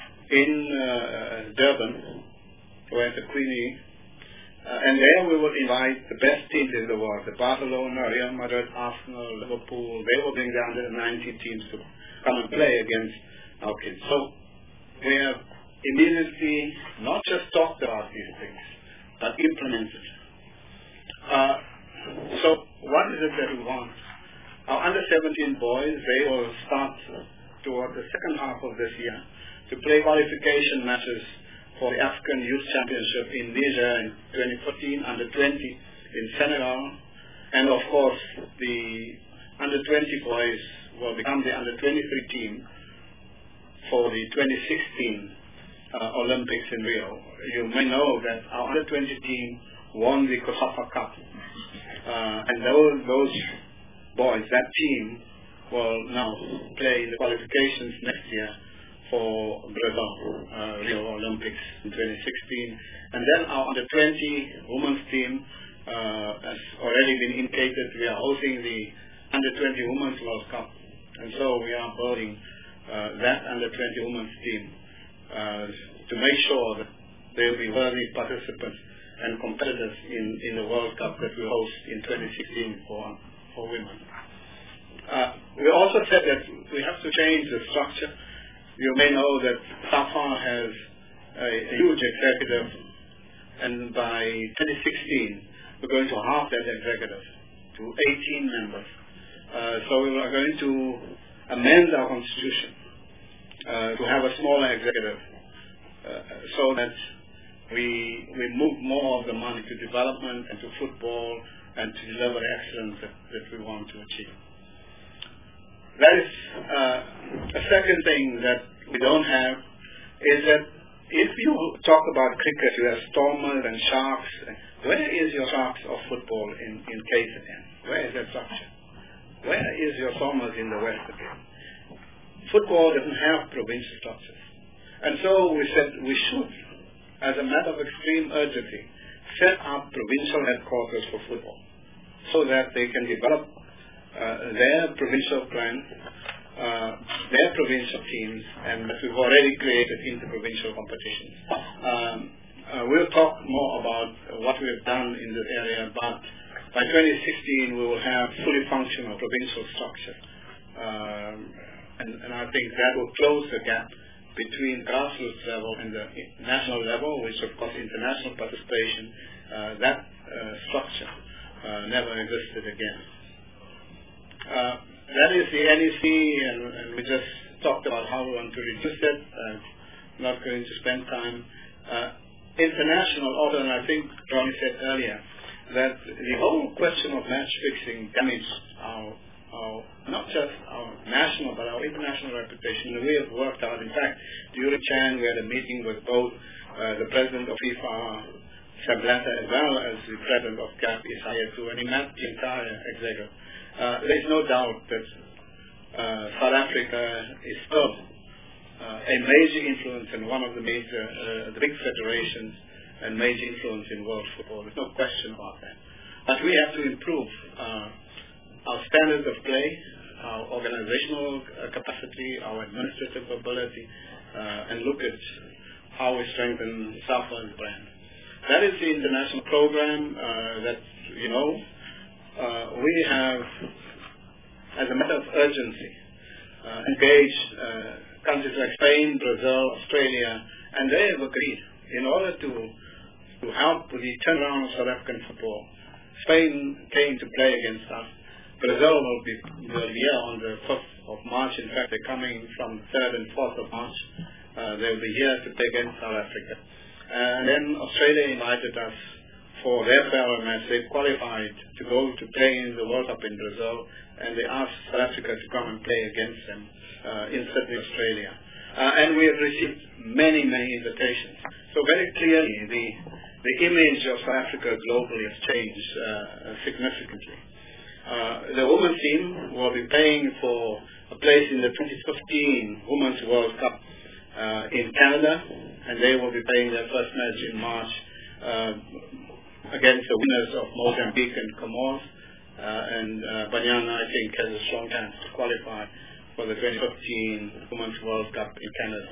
in Durban, where the Queenie, and there we will invite the best teams in the world, the Barcelona, Real Madrid, Arsenal, Liverpool. They will bring the under 19 teams to come and play against our kids. So we have immediately not just talked about these things, but implemented. So what is it that we want? Our under 17 boys, they will start toward the second half of this year to play qualification matches for the African Youth Championship in Niger in 2014, under 20 in Senegal, and of course the under 20 boys will become the under 23 team for the 2016 Olympics in Rio. You may know that our under 20 team won the COSAFA Cup, and those boys, that team, will now play the qualifications next year for Brazil, Rio Olympics in 2016. And then our under 20 women's team has already been indicated. We are hosting the under 20 women's World Cup, and so we are building that under 20 women's team to make sure that they will be worthy participants and competitors in the World Cup that we host in 2016 for women. We also said that we have to change the structure. You may know that SAFA has a huge executive, and by 2016 we're going to halve that executive to 18 members. So we are going to amend our constitution to have a smaller executive so that we move more of the money to development and to football and to deliver the excellence that we want to achieve. That is a second thing that we don't have, is that if you talk about cricket, you have Stormers and Sharks. Where is your Sharks of football in KZN? Where is that structure? where is your Somers in the West again? Football doesn't have provincial structures. And so we said we should, as a matter of extreme urgency, set up provincial headquarters for football so that they can develop their provincial plan, their provincial teams, and that we've already created interprovincial competitions. We'll talk more about what we've done in this area, but by 2016 we will have fully functional provincial structure. And I think that will close the gap between grassroots level and the national level, which of course international participation, that structure never existed again. That is the NEC, and we just talked about how we want to reduce it. I'm not going to spend time. International order, and I think Ronnie said earlier, that the whole question of match fixing damaged our not just our national but our international reputation. And we have worked out. In fact, during Chan we had a meeting with both the president of FIFA, Sepp Blatter, as well as the president of CAF, Isaiah, and he met the entire executive. There's no doubt that South Africa is still a major influence in one of the major, the big federations, and major influence in world football. There's no question about that. But we have to improve our standards of play, our organizational capacity, our administrative ability, and look at how we strengthen SAFA's brand. That is the international program that, you know, we have, as a matter of urgency, engaged countries like Spain, Brazil, Australia, and they have agreed in order to help with the turnaround of South African football. Spain came to play against us. Brazil will be here on the 5th of March. In fact, they're coming from 3rd and 4th of March. They'll be here to play against South Africa. And then Australia invited us for their farewell match. They qualified to go to play in the World Cup in Brazil, and they asked South Africa to come and play against them in Sydney, Australia. And we have received many, many invitations. So very clearly, the image of South Africa globally has changed significantly. The women's team will be playing for a place in the 2015 Women's World Cup in Canada, and they will be playing their first match in March against the winners of Mozambique and Comoros. And Banyana, I think, has a strong chance to qualify for the 2015 Women's World Cup in Canada.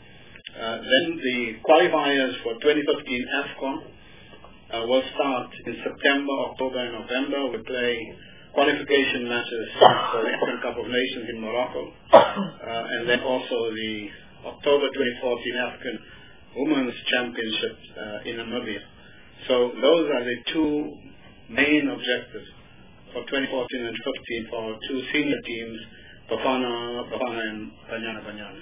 Then the qualifiers for 2015 AFCON will start in September, October, and November. We play qualification matches for the African Cup of Nations in Morocco, and then also the October 2014 African Women's Championship in Namibia. So those are the two main objectives for 2014 and 2015 for our two senior teams, Bafana and Banyana.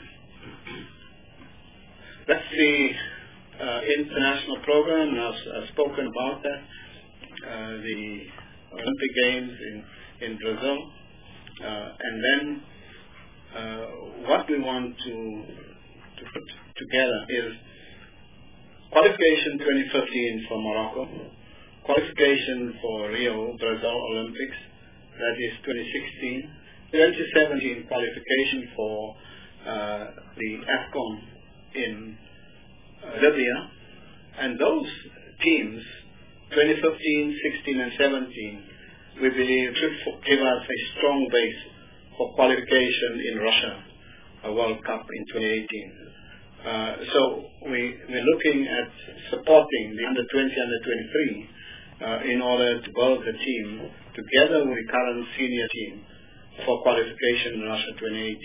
That's the international program, and I've spoken about that. The Olympic Games in Brazil, and then what we want to put together is qualification 2015 for Morocco, qualification for Rio, Brazil Olympics, that is 2016, 2017 qualification for the AFCON in Libya, and those teams 2015, 16, and 17, we believe should give us a strong base for qualification in Russia, a World Cup in 2018. So we're looking at supporting the under-20, under-23 in order to build the team together with the current senior team for qualification in Russia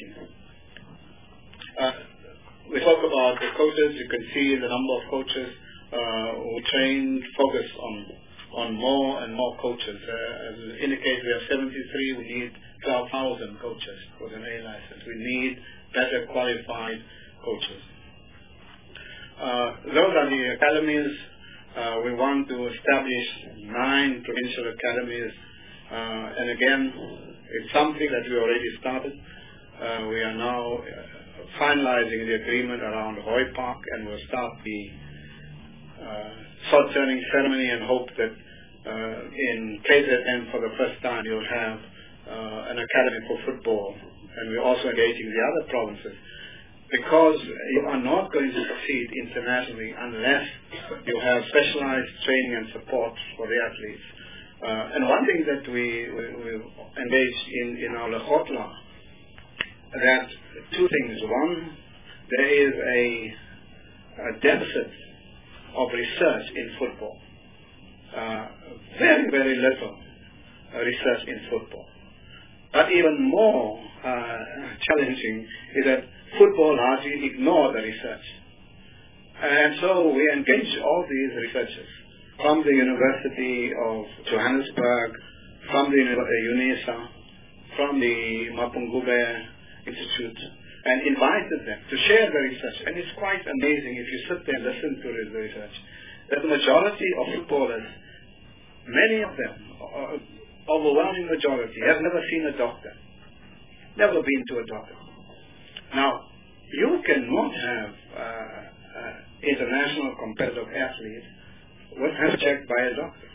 2018. We talk about the coaches. You can see the number of coaches who train, focus on more and more coaches. As indicated, we have 73. We need 12,000 coaches with an A license. We need better qualified coaches. Those are the academies. We want to establish 9 provincial academies. And again, it's something that we already started. We are now finalizing the agreement around Hoy Park, and we'll start the sword turning ceremony and hope that in KZN for the first time you'll have an academy for football, and we're also engaging the other provinces, because you are not going to succeed internationally unless you have specialized training and support for the athletes. And one thing that we engaged in our Lekotla, that two things. One, there is a deficit of research in football. Very, very little research in football. But even more challenging is that football largely ignore the research. And so we engage all these researchers from the University of Johannesburg, from the UNISA, from the Mapungubwe Institute, and invited them to share the research. And it's quite amazing if you sit there and listen to the research, that the majority of footballers, many of them, overwhelming majority, have never seen a doctor, never been to a doctor. Now, you cannot have international competitive athletes without checked by a doctor.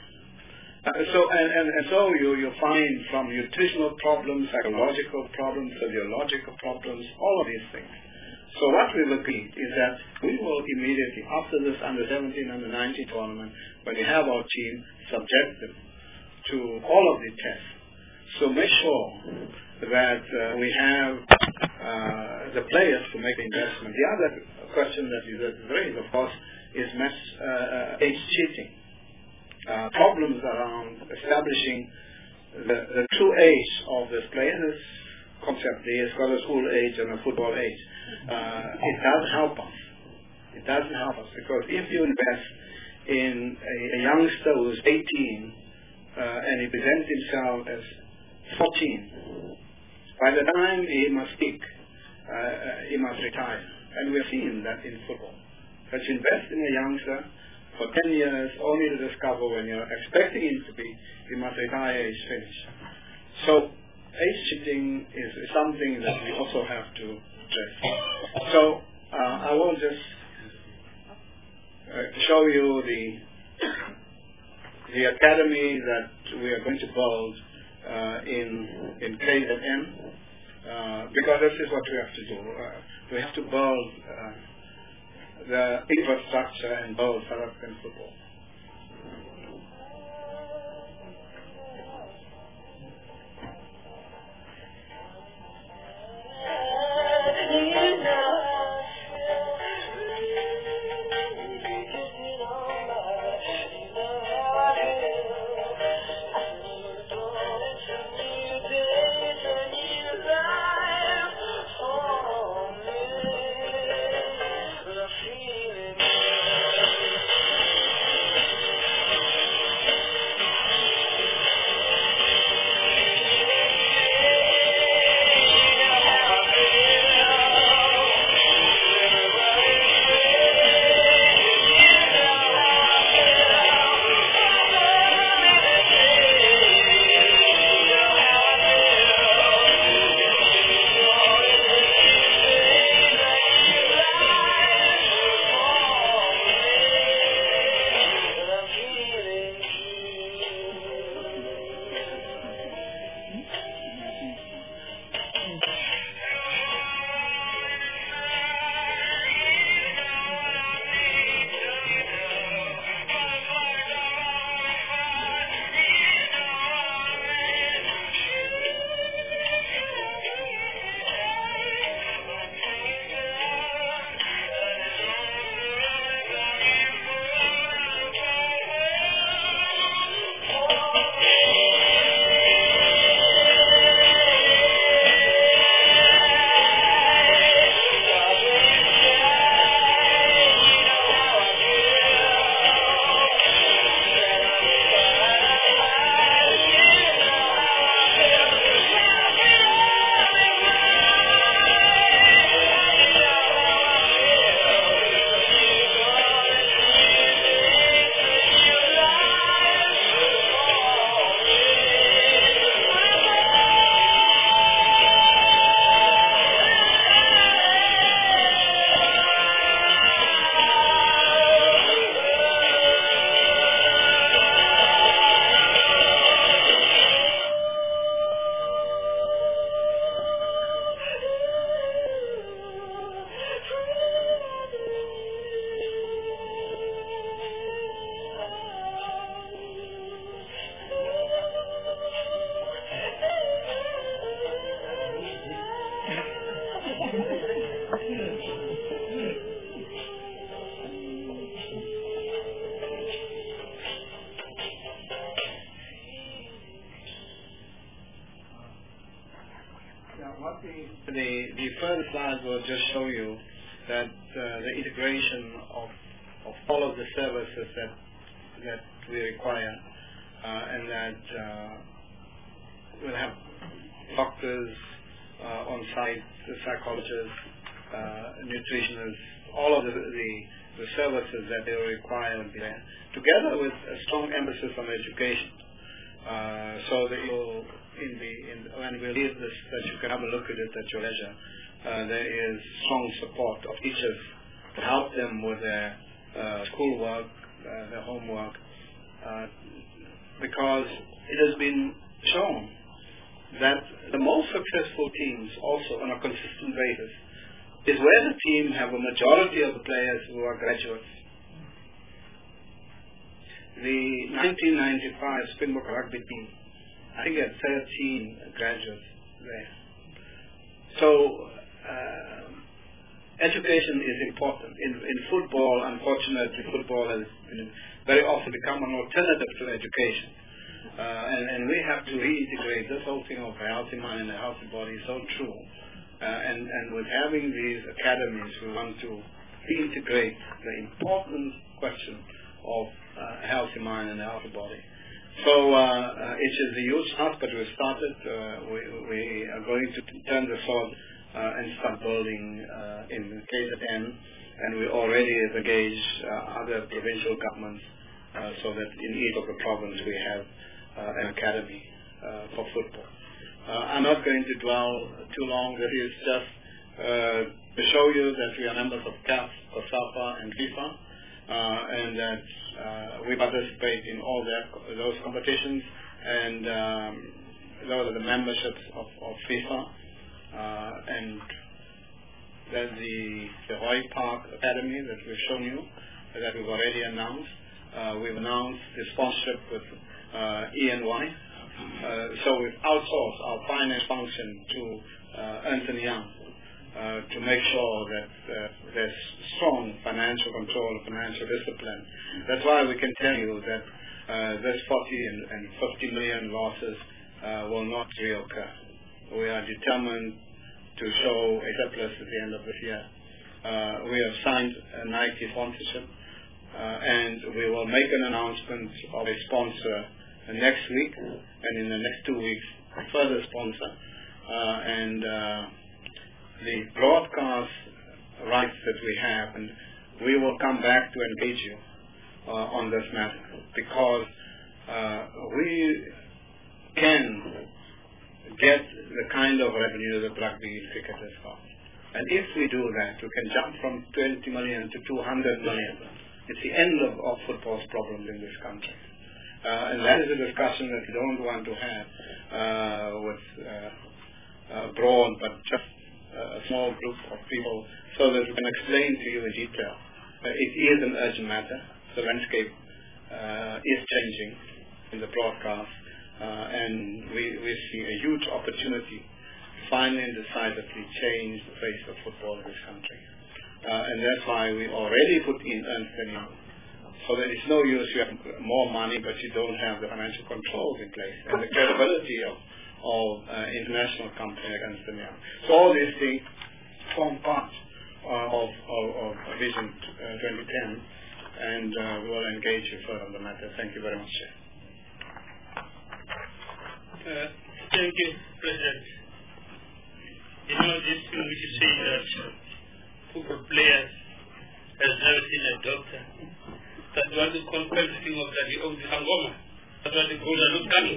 So you find from nutritional problems, psychological problems, physiological problems, all of these things. So what we've agreed is that we will immediately, after this under-17, under-19 tournament, when we have our team, subject them to all of the tests. So make sure that we have the players to make the investment. The other question that is raised, of course, is age cheating. Problems around establishing the true age of the players, concept, the school age and the football age. It does help us. It doesn't help us because if you invest in a youngster who's 18 and he presents himself as 14, by the time he must peak, he must retire. And we're seeing that in football. But you invest in a youngster for 10 years only to discover when you're expecting him to be, he must retire, he's finished. So age cheating is something that we also have to address. So I will just show you the academy that we are going to build in KZN, because this is what we have to do. We have to build the infrastructure and build South African football. The first slide will just show you that the integration of all of the services that we require, and that we'll have doctors on site, the psychologists, nutritionists, all of the services that they require will be there, together with a strong emphasis on education. So that you'll, when we leave this, that you can have a look at it at your leisure. There is strong support of teachers to help them with their schoolwork, their homework, because it has been shown that the most successful teams, also on a consistent basis, is where the team have a majority of the players who are graduates. The 1995 Springbok rugby team, I think had 13 graduates there. So education is important. In football, unfortunately, football has very often become an alternative to education. And we have to reintegrate this whole thing of a healthy mind and a healthy body is so true. And with having these academies, we want to reintegrate the important question of a healthy mind and a healthy body. So it is a huge task, but we started. We are going to turn the sword and start building in KZN, and we already have engaged other provincial governments so that in each of the province we have an academy for football. I'm not going to dwell too long. That is just to show you that we are members of CAF, COSAFA, and FIFA, and that we participate in all those competitions, and those are the memberships of FIFA, and then the Roy Park Academy that we've shown you, that we've already announced. We've announced the sponsorship with ENY. So we've outsourced our finance function to Ernst & Young to make sure that there's strong financial control, financial discipline. That's why we can tell you that this 40 and 50 million losses will not reoccur. We are determined to show a surplus at the end of this year. We have signed a Nike sponsorship, and we will make an announcement of a sponsor next week, and in the next 2 weeks, a further sponsor. And the broadcast rights that we have, and we will come back to engage you on this matter, because we can get the kind of revenue that rugby cricket has got. And if we do that, we can jump from 20 million to 200 million. It's the end of football's problems in this country. And that is a discussion that we don't want to have with broad, but just a small group of people, so that we can explain to you in detail. It is an urgent matter. The landscape is changing in the broadcast, and we see a huge opportunity to finally and decisively change the face of football in this country. And that's why we already put in Ernst & Young. So that it's no use you have more money, but you don't have the financial controls in place and the credibility of international company like Ernst & Young. So all these things form part of Vision 2010, and we will engage you further on the matter. Thank you very much, Chair. Thank you, President. You know, this thing which is saying that football players has never seen a doctor. That's why the confirm the thing of that the old Sangoma. That's why the goals are not coming.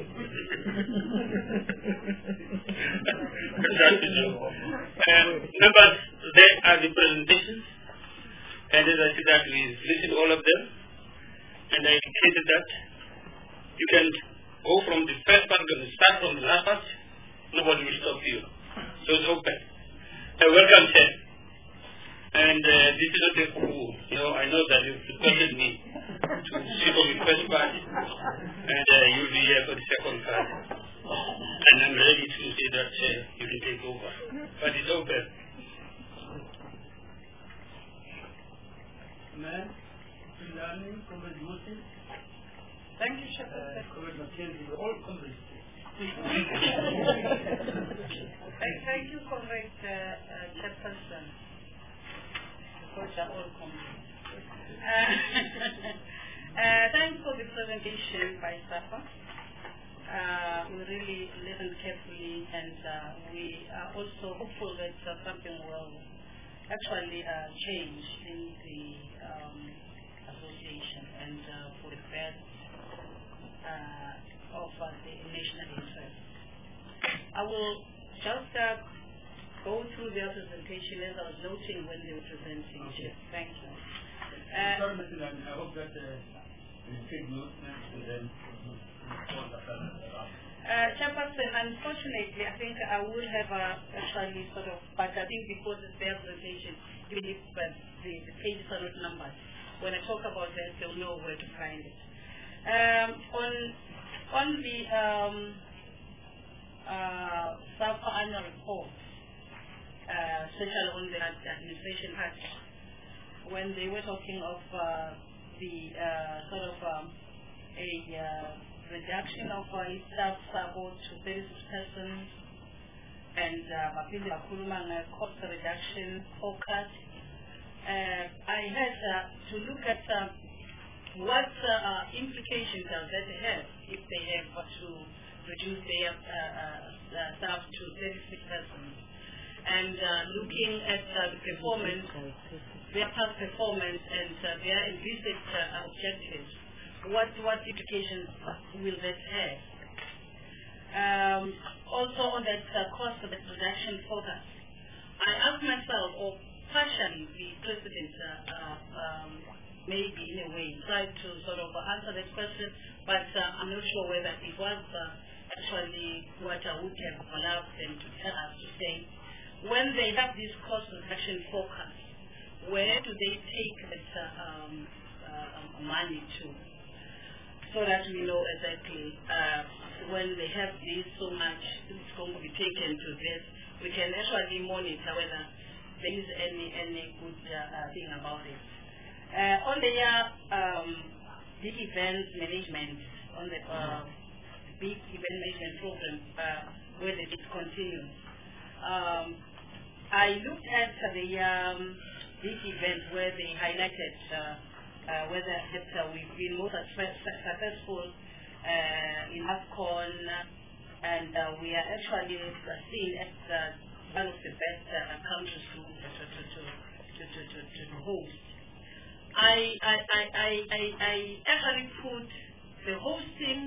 Numbers, there are the presentations, and as I said that we listed all of them, and I indicated that you can go from the first part, you can start from the last part, nobody will stop you. So it's open. Welcome, Chair. And this is not a coup. You know, I know that you've requested me to sit on the first part, and you'll be here for the second part. And I'm ready to say that you can take over. But it's open. Man, Learning, Comrade Musi, Thank you, Chairperson. Comrade Mackenzie, all comrades. Thank you, Comrade Chairperson. Because they're all comrades. Thanks for the presentation by SAFA. We really listened carefully, and we are also hopeful that something will actually change in the association and for the best of the national interest. I will just go through their presentation as I was noting when they were presenting. Thank you. Sorry, Mr. Lani, I hope that you take notes and then Chairperson, unfortunately, I think I would have actually sort of, but I think because it's their presentation, even if the pages are not numbered, when I talk about that, they'll know where to find it. On the SAFA annual report, especially on the Administration Act, when they were talking of the sort of a reduction of staff support to 36 persons, and Mapindi Bakuluma cost reduction forecast. I had to look at what implications does that have if they have to reduce their staff to 36 persons, and looking at the performance, their past performance, and their envisaged objectives. What implications will that have? Also on that cost of the production forecast, I asked myself, or partially the President maybe in a way tried to sort of answer that question, but I'm not sure whether it was actually what I would have allowed them to tell us to say. When they have this cost reduction forecast, where do they take that money to? So that we know exactly when they have this so much, it's going to be taken to this, we can actually monitor whether there is any good thing about it. On the big event management, on the big event management program, where it continues, I looked at the big event where they highlighted whether we've been more successful in AFCON, and we are actually seen as one of the best countries to host. I actually put the hosting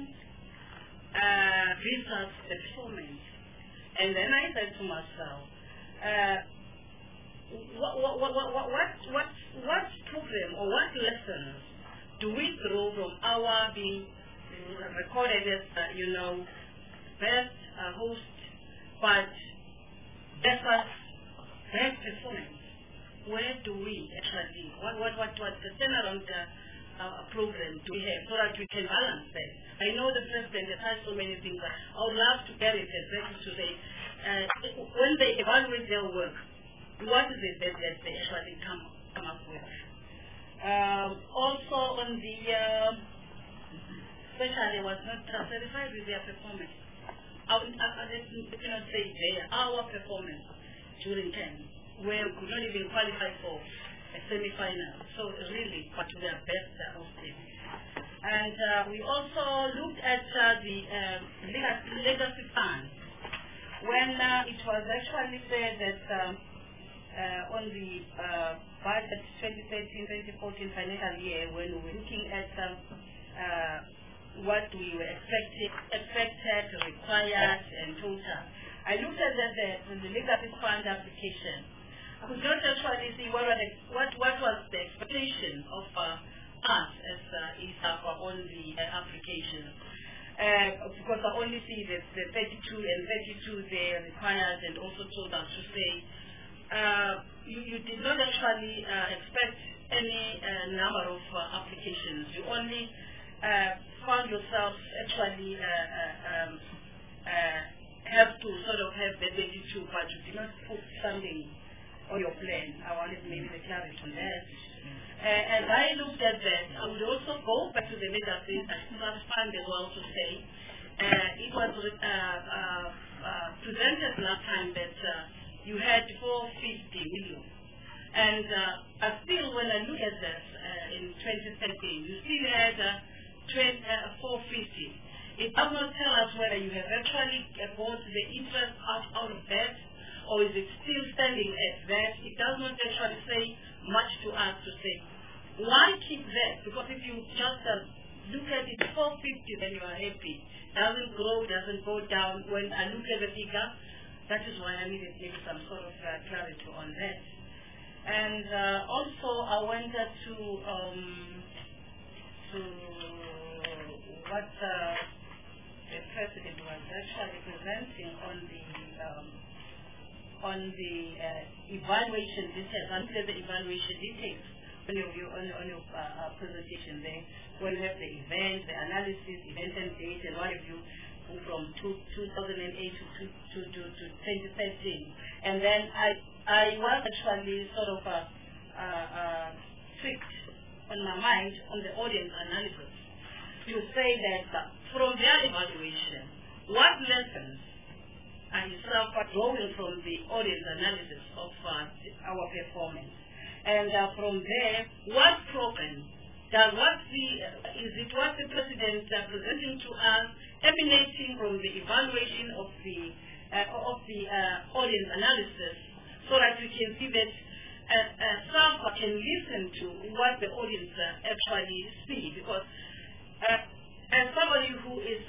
versus the performance, and then I said to myself, what program or what lessons do we draw from our being recorded as best host, but versus best performance? Where do we actually what the turnaround program do we have so that we can balance that? I know the President has so many things, but I would love to get it exactly to say when they evaluate their work, what is it that they actually come up with? Also on the especially was not satisfied with their performance. I cannot say our performance during 10, where we could not even qualify for a semi-final. So really, but we are best hosting. And we also looked at the legacy fund, when it was actually said that on the budget 2013-2014 financial year, when we were looking at what we were expected, required, and total, I looked at the legacy fund application. I could not actually see what was the expectation of us as ISAFA on the application. Because I only see the 32 and 32 there required, and also told us to say you did not actually expect any number of applications. You only found yourself actually have to sort of have the 32, but you did not put something or your plan. I wanted maybe the clarity on that. As I looked at that, I would also go back to the legacy that fund as well to say it was presented last time that you had 450 million. And still, when I look at that in 2013, you still had 450. It does not tell us whether you have actually bought the interest out of that, or is it still standing at that. It does not actually say much to us to say, why keep that? Because if you just look at it 450, then you are happy. Doesn't grow, doesn't go down. When I look at the figure, that is why I needed maybe some sort of clarity on that. And also I wanted to what the president was actually presenting on the evaluation details. I looked at the evaluation details on your presentation there, when you have the event, the analysis, event and date, and what have you, from 2008 to 2013. And then I was actually sort of tricked on my mind on the audience analysis to say that from their evaluation, what lessons are yourself drawing from the audience analysis of our performance? And from there, what program is it what the president presenting to us emanating from the evaluation of the audience analysis, so that we can see that SAFA can listen to what the audience actually see? Because as somebody who is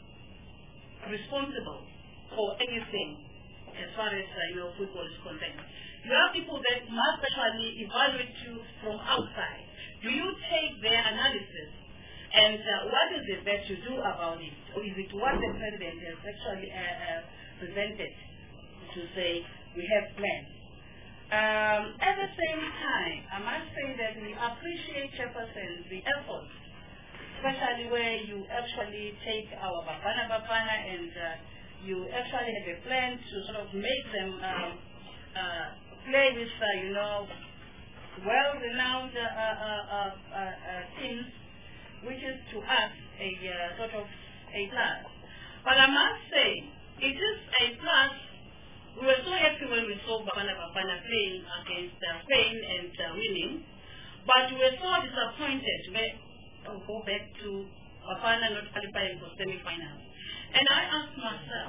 responsible for anything as far as football is concerned, you have people that must actually evaluate you from outside. Do you take their analysis and what is it that you do about it? Or is it what the president has actually presented to say we have plans? At the same time, I must say that we appreciate Chairperson the efforts, especially where you actually take our Bafana and you actually have a plan to sort of make them play with, well-renowned teams, which is to us a sort of a plus. But I must say, it is a plus. We were so happy when we saw Bafana playing against Spain and winning, but we were so disappointed when go back to Bafana not qualifying for semi-finals. And I asked myself,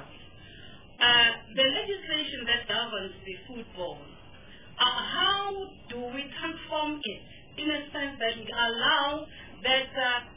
the legislation that governs the football, how do we transform it in a sense that we allow that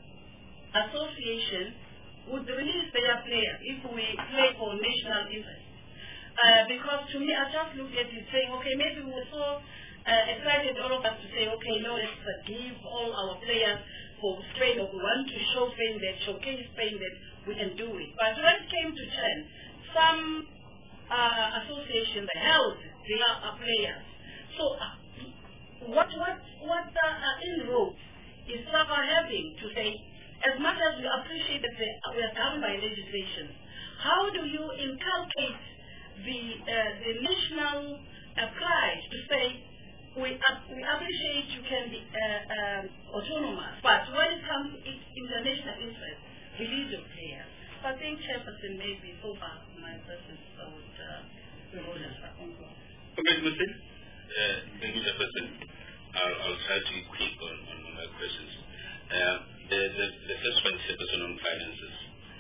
association would release their players if we play for national interest? Because to me, I just looked at it saying, okay, maybe we were so excited, all of us, to say, okay, no, let's give all our players for Spain, or we want to show Spain that, showcase Spain that we can do it. But when it came to Chen, some associations held their players. So what inroads is SAFA having to say, as much as we appreciate that we are governed by legislation, how do you inculcate the national pride to say, we appreciate you can be autonomous, but when it comes to international interest, release your players. So I think Chairperson maybe so far my questions would hold us back. Okay, Muslim. Thank you, Chairperson. I'll try to be quick on my questions. The first one is Chairperson on finances.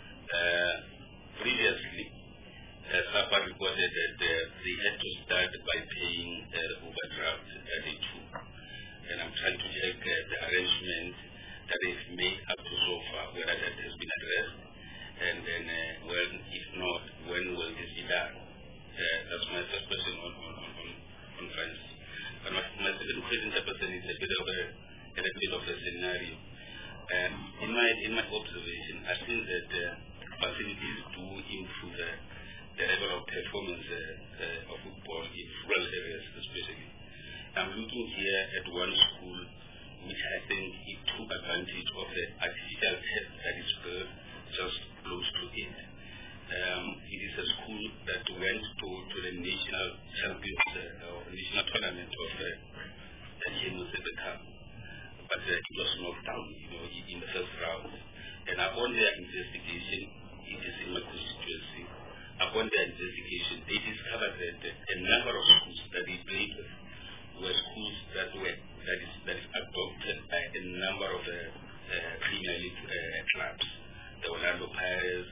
Previously, SAFA reported that they had to start by paying overdraft at a 2. And I'm trying to check the arrangement that they've made up to so far, whether that has been addressed. And then, if not, when will this be done? That's my first question on finance. And my second question, Chairperson, is a bit of a scenario. In my observation, I think that facilities do improve the level of performance of football in rural areas, especially. I'm looking here at one school which I think it took advantage of the artificial turf that is built just close to it. It is a school that went to the national champions or national tournament tournament of James at the Cup, but it was knocked down, in the first round. And upon their investigation, it is in my constituency. Upon their investigation, they discovered that a number of schools that they played with were schools that is adopted by a number of Premier League clubs. The Orlando Pirates,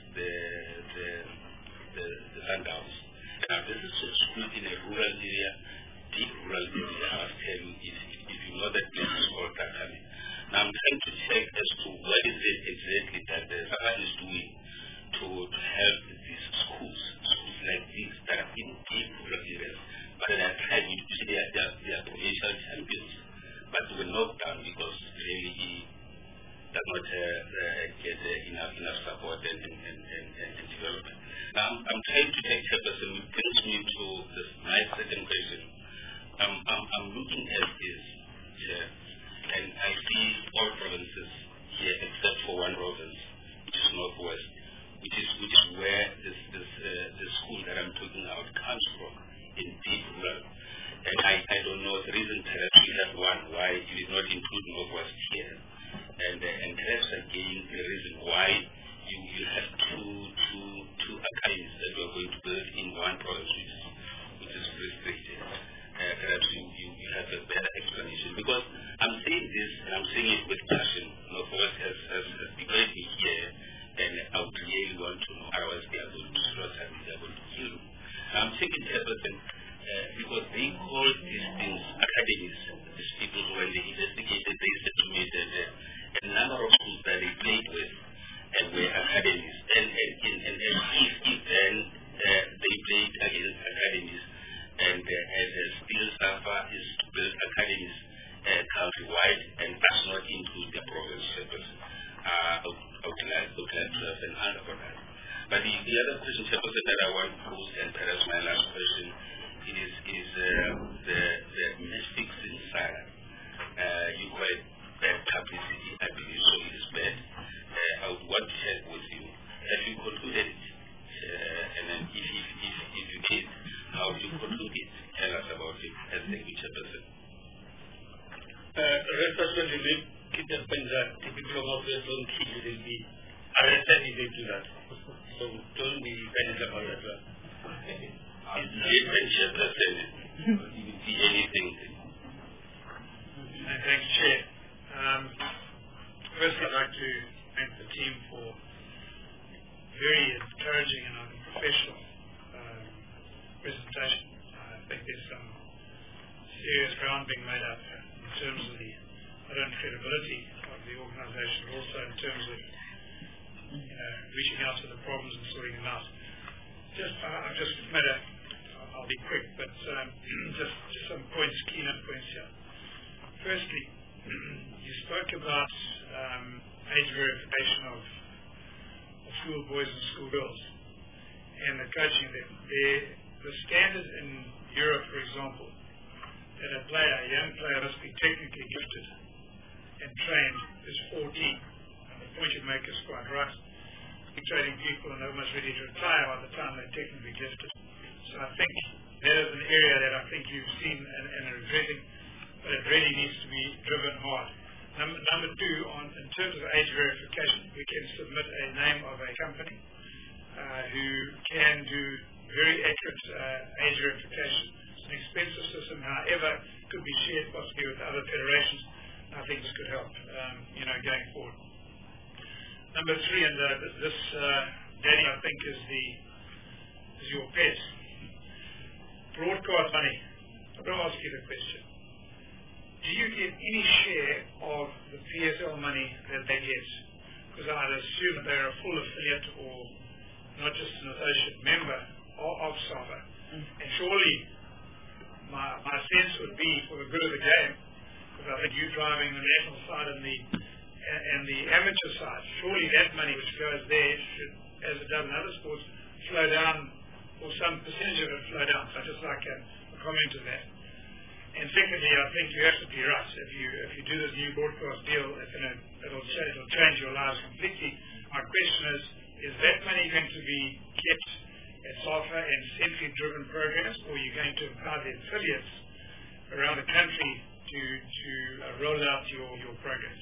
the Sundowns. Now, this is a school in a rural area, deep rural area. I must tell you, if you know that place is called Kakame. Now, I'm trying to check as to what is it exactly that the SAPA is doing to help these schools like these that are in deep rural areas. But they are trying to see they are provincial champions, but they were knocked down because really he does not get enough support and development. Now, I'm trying to take Chairperson, which brings me to my second question. I'm looking at this, and I see all provinces here except for one province, which is Northwest, which is where the school that I'm talking about comes from, in deep rural. And I don't know the reason perhaps you have one why you did not include Northwest here. And perhaps again the reason why you have two academies that you are going to build in one province which is restricted. Perhaps you have a better explanation. Because I'm saying this and I'm saying it with passion. Northwest has debated me here, and I would really want to know, otherwise they are going to slaughter me, they are going to kill me. I'm taking Chairperson because they call these things academies. These people, when they investigated, they said to me that a number of schools that they played with were academies. And if then they played against academies, and still SAFA is to build academies countrywide and does not include the province. I would like to have an answer for that. But the other question, Chairperson, that I want to pose, and perhaps my last question, is the match fixing saga. You call it bad publicity, I believe, so it is bad. I would want to check with you. Have you concluded it? And then if you did, how do you conclude it? Tell us about it as the Chairperson. Rest assured, you make it happen that the people of Northwest don't think you will be arrested if they do that. So don't be panicked about that. It's different, Chairperson. You can see anything. Thanks, Chair. First, I'd like to thank the team for very encouraging and professional presentation. I think there's some serious ground being made up in terms of the not only credibility of the organisation, but also in terms of reaching out to the problems and sorting them out. I've just made I'll be quick, but just some points, keynote points here. Firstly, you spoke about age verification of schoolboys and schoolgirls and the coaching them. The standard in Europe, for example, that a young player must be technically gifted and trained is 14. And the point you make is quite right. You're training people and they're almost ready to retire by the time they're technically gifted. So I think that is an area that I think you've seen and are regretting, but it really needs to be driven hard. Number two, in terms of age verification, we can submit a name of a company who can do very accurate age verification. It's an expensive system, however, it could be shared possibly with other federations. I think this could help, going forward. Number three, and this, Danny, I think is your pet. Broadcast money. I'm going to ask you the question. Do you get any share of the PSL money that they get? Because I'd assume that they're a full affiliate or not just an associate member of SAFA. And surely my sense would be for the good of the game, because I think you're driving the national side and the amateur side, surely that money which goes there should, as it does in other sports, flow down, or some percentage of it flow down. So I'd just like a comment to that. And secondly, I think you're absolutely right. If you do this new broadcast deal, it'll change your lives completely. My question is that money going to be kept at SAFA and centrally driven programs, or are you going to empower the affiliates around the country to roll out your programs.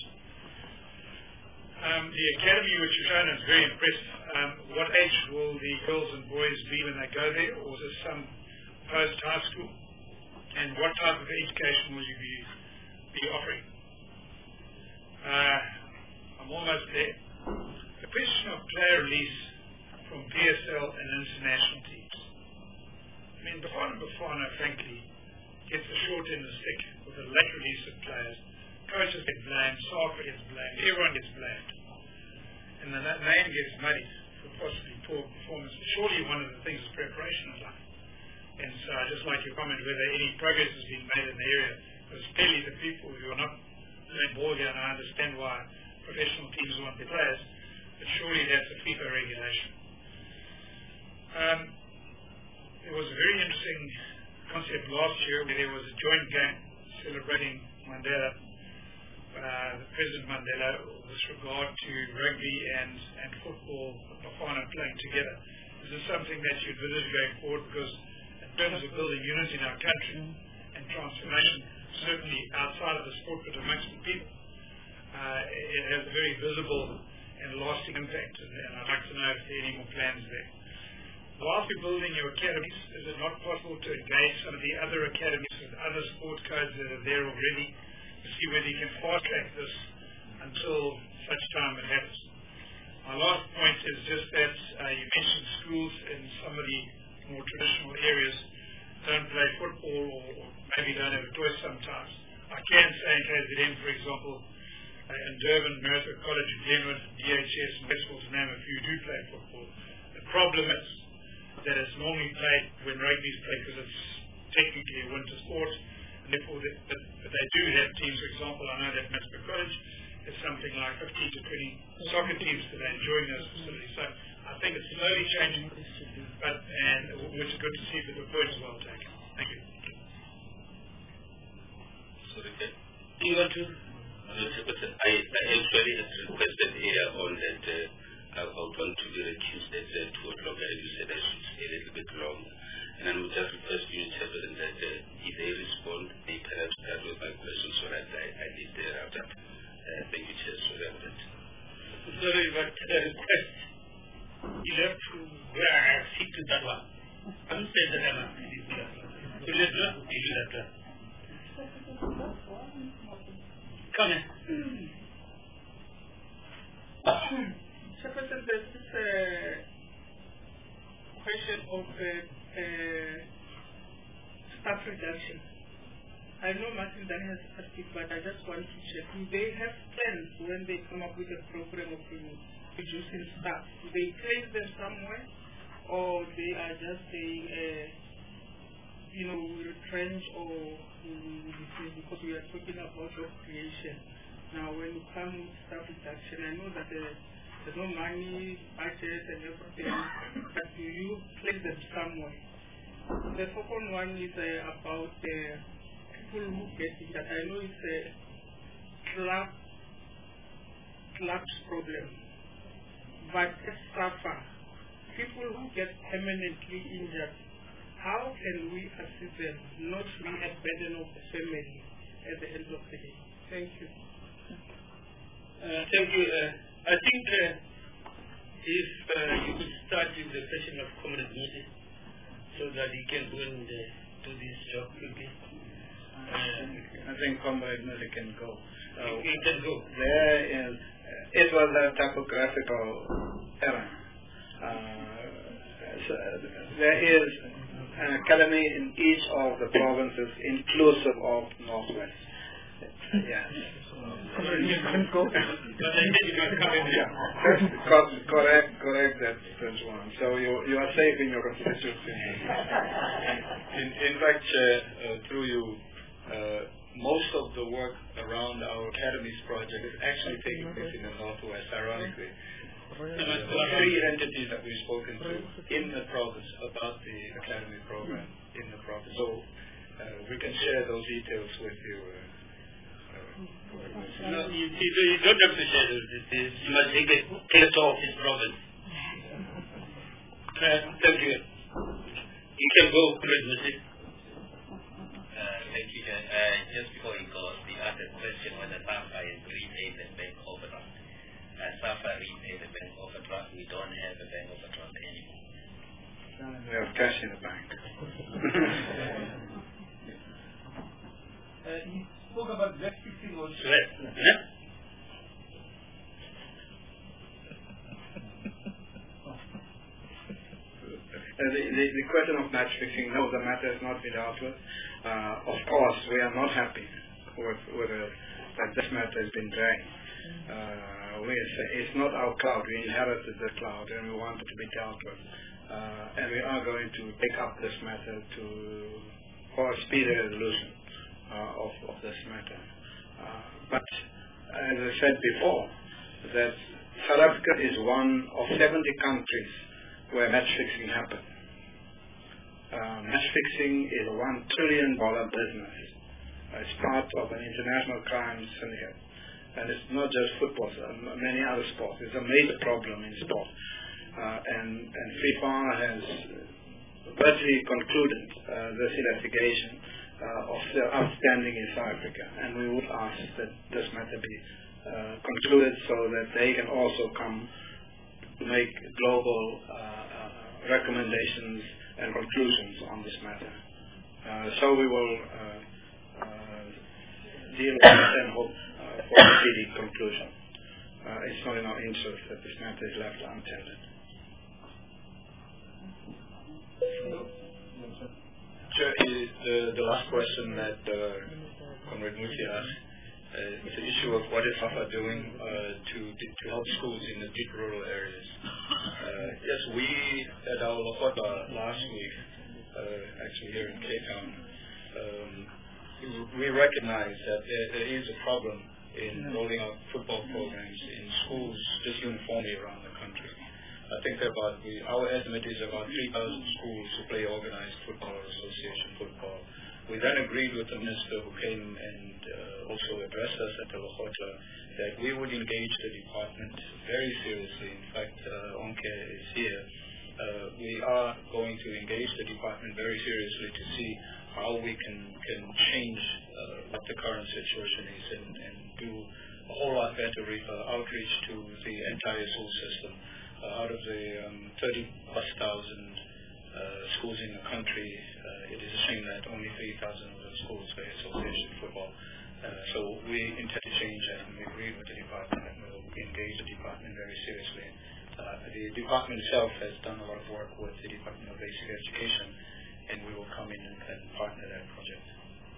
The academy which you've shown is very impressive. What age will the girls and boys be when they go there, or is it some post-high school? And what type of education will you be offering? I'm almost there. The question of player release from PSL and international teams. I mean, Bafana, frankly, gets the short end of the stick with the late release of players. Coaches get blamed, SAFA gets blamed, everyone gets blamed. And then that name gets muddied for possibly poor performance. But surely one of the things is preparation in life. And so I'd just like your comment whether any progress has been made in the area. Because clearly the people who are not playing ball here, and I understand why professional teams want their players, but surely that's a FIFA regulation. There was a very interesting concept last year where there was a joint game celebrating Mandela, President Mandela, with regard to rugby and football, Bafana playing together. Is this something that you envisage going forward? Because in terms of building unity in our country and transformation, certainly outside of the sport but amongst the people, it has a very visible and lasting impact. And I'd like to know if there are any more plans there. Whilst you're building your academies, is it not possible to engage some of the other academies with other sport codes that are there already to see whether you can fast-track this until such time it happens? My last point is just that you mentioned schools in some of the more traditional areas don't play football or maybe don't have a choice sometimes. I can say in KZN, for example, in Durban, Merthyr College, Glenwood, DHS, and Westfield, to name a few, do play football. The problem is that it's normally played when rugby is played because it's technically a winter sport. And therefore, but they do have teams. For example, I know that Merthyr College is something like 15 to 20 soccer teams that are enjoying those facilities. So I think it's slowly changing, which is good to see, but the point is well taken. Thank you. Sorry, do you want to? I actually had requested earlier on that I would want to be recused at 2 o'clock, and you said I should stay a little bit longer. And I would just request you, Chairman, that if they respond, they perhaps start with my questions so that I need to wrap up. Thank you, Chair. Sorry about that. Sorry, but the request, you have to stick to that one. I'm saying that I'm not. You do that. Come in. Chairperson, there's this question of staff reduction. I know Martin Dani has asked it, but I just want to check. Do they have plans when they come up with a program of reducing staff? Do they place them somewhere, or they are just saying, we retrench or because we are talking about job creation. Now, when you come with staff reduction, I know that there's no money, budget, and everything, but do you place them somewhere? The second one is about people who get injured. I know it's a club's problem, but as SAFA, people who get permanently injured, how can we assist them not to be a burden of the family at the end of the day? Thank you. Thank you. I think if you could start with the question of Comrade Moses so that he can go and do this job quickly. I think Comrade Moses can go. He can go. It was a typographical error. There is an academy in each of the provinces inclusive of Northwest. Yes. You can go. Correct that's one. So you are safe in your constituency. In fact, through you, most of the work around our academies project is actually taking place in the Northwest, ironically. There are 3 entities that we've spoken to in the province about the academy program in the province. So we can share those details with you. No, you don't have to share those details. You must take it off his province. Thank you. You can go, Comrade Moses. Thank you. Chair. Just before you go, the other question whether SAFA is repaid the bank overdraft. SAFA repaid the bank overdraft. We don't have a bank overdraft anymore. We have cash in the bank. You spoke about debt fixing also. The question of match fixing, no, the matter has not been dealt with. Of course, we are not happy with that this matter has been dragged. It's not our cloud. We inherited the cloud and we want it to be dealt with. And we are going to take up this matter for a speedy resolution of this matter. But as I said before, that South Africa is one of 70 countries where match fixing happens. Match fixing is a $1 trillion business. It's part of an international crime syndicate. And it's not just football, many other sports. It's a major problem in sport. And FIFA has virtually concluded this investigation of the outstanding in South Africa. And we would ask that this matter be concluded so that they can also come to make global recommendations and conclusions on this matter. So we will deal with it and hope for a speedy conclusion. It's not in our interest that this matter is left unattended. Chair, the last question that Comrade Muti asked is the issue of what is SAFA doing to help schools in the deep rural areas. Yes, we at our Lokota last week, actually here in Cape Town, we recognize that there is a problem in rolling out football programs in schools just uniformly around the country. I think our estimate is about 3,000 schools who play organized football or association football. We then agreed with the minister who came and also addressed us at the Lokota that we would engage the department very seriously. In fact, Onke is here. We are going to engage the department very seriously to see how we can change what the current situation is and do a whole lot better outreach to the entire school system. Out of the 30,000+ schools in the country, it is a shame that only 3,000 of those schools play association football. So we intend to change that, and we agree with the department and we'll engage the department very seriously. The department itself has done a lot of work with the Department of Basic Education, and we will come in and partner that project.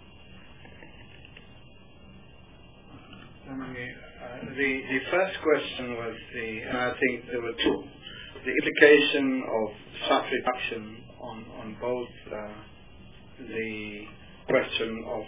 The first question was and I think there were two, the implication of staff reduction on both the question of,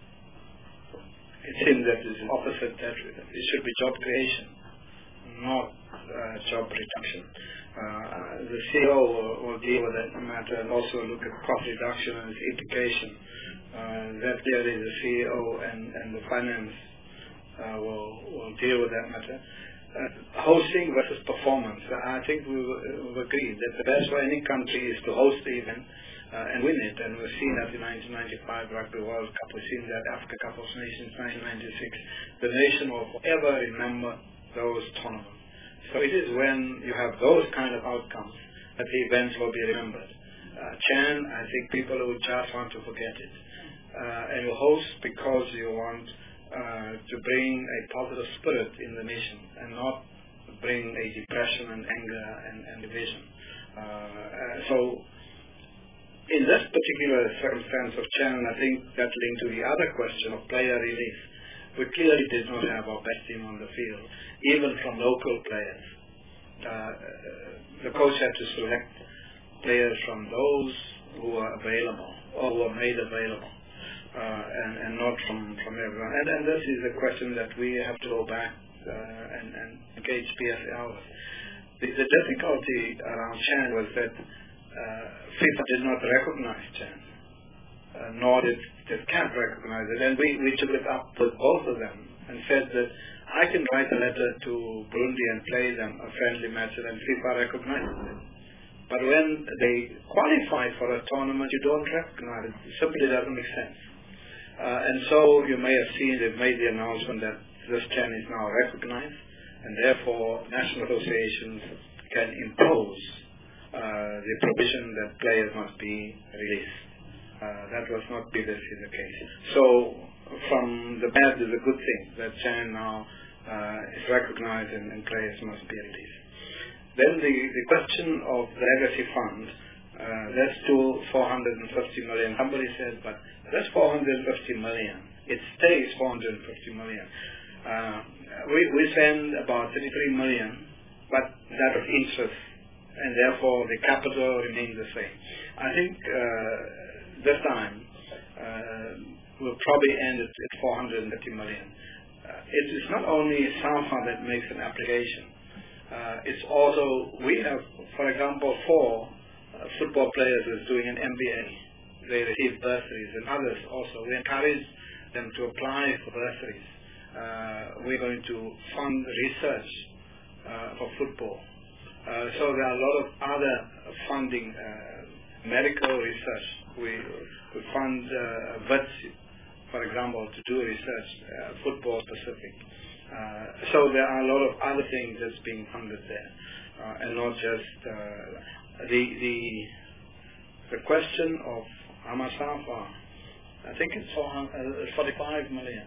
it seems that is opposite, that it should be job creation, not job reduction. The CEO will deal with that matter and also look at cost reduction and its implication. That there is the CEO and the finance will deal with that matter. Hosting versus performance. I think we've agreed that the best for any country is to host the event and win it. And we've seen that in 1995 Rugby World Cup. We've seen that Africa Cup of Nations 1996. The nation will forever remember those tournaments. So it is when you have those kind of outcomes that the events will be remembered. Chan, I think people who just want to forget it. And you host because you want to bring a positive spirit in the nation and not bring a depression and anger and division. So in this particular circumstance of Chan, I think that linked to the other question of player relief. We clearly did not have our best team on the field, even from local players. The coach had to select players from those who are available or who are made available. And not from everyone. And this is a question that we have to go back and engage PSL with. The difficulty around Chan was that FIFA did not recognize Chan, nor did CAF recognize it. And we took it up with both of them and said that I can write a letter to Burundi and play them a friendly match and FIFA recognizes it. But when they qualify for a tournament, you don't recognize it. It simply doesn't make sense. And so you may have seen they've made the announcement that this chain is now recognized, and therefore national associations can impose the provision that players must be released. That was not previously the case. So from the bad is a good thing that Chan now is recognized and players must be released. Then the question of the legacy fund, that's still 450 million. Somebody said, but that's 450 million. It stays 450 million. We send about 33 million, but that of interest, and therefore the capital remains the same. I think this time we'll probably end at 450 million. It is not only SAFA that makes an application. It's also, we have, for example, 4 football players who's doing an MBA. They receive bursaries, and others also. We encourage them to apply for bursaries. We're going to fund research for football. So there are a lot of other funding, medical research. We fund VETS, for example, to do research, football specific. So there are a lot of other things that's being funded there, and not just the question of Amasafa. I think it's 45 million.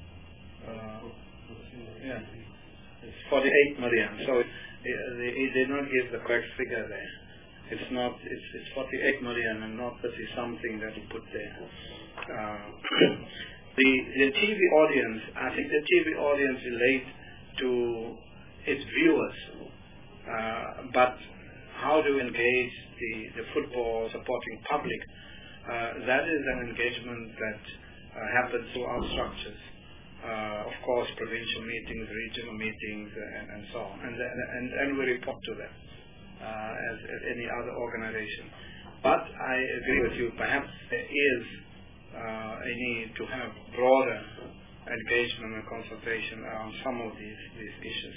Yeah, it's 48 million. So they did not give the correct figure there. It's not. It's 48 million and not 30 something that we put there. The TV audience. I think the TV audience relates to its viewers, but how to engage the football supporting public? That is an engagement that happens through our structures. Of course, provincial meetings, regional meetings, and so on, and we report to them as any other organization. But I agree with you. Perhaps there is a need to have broader engagement and consultation around some of these issues.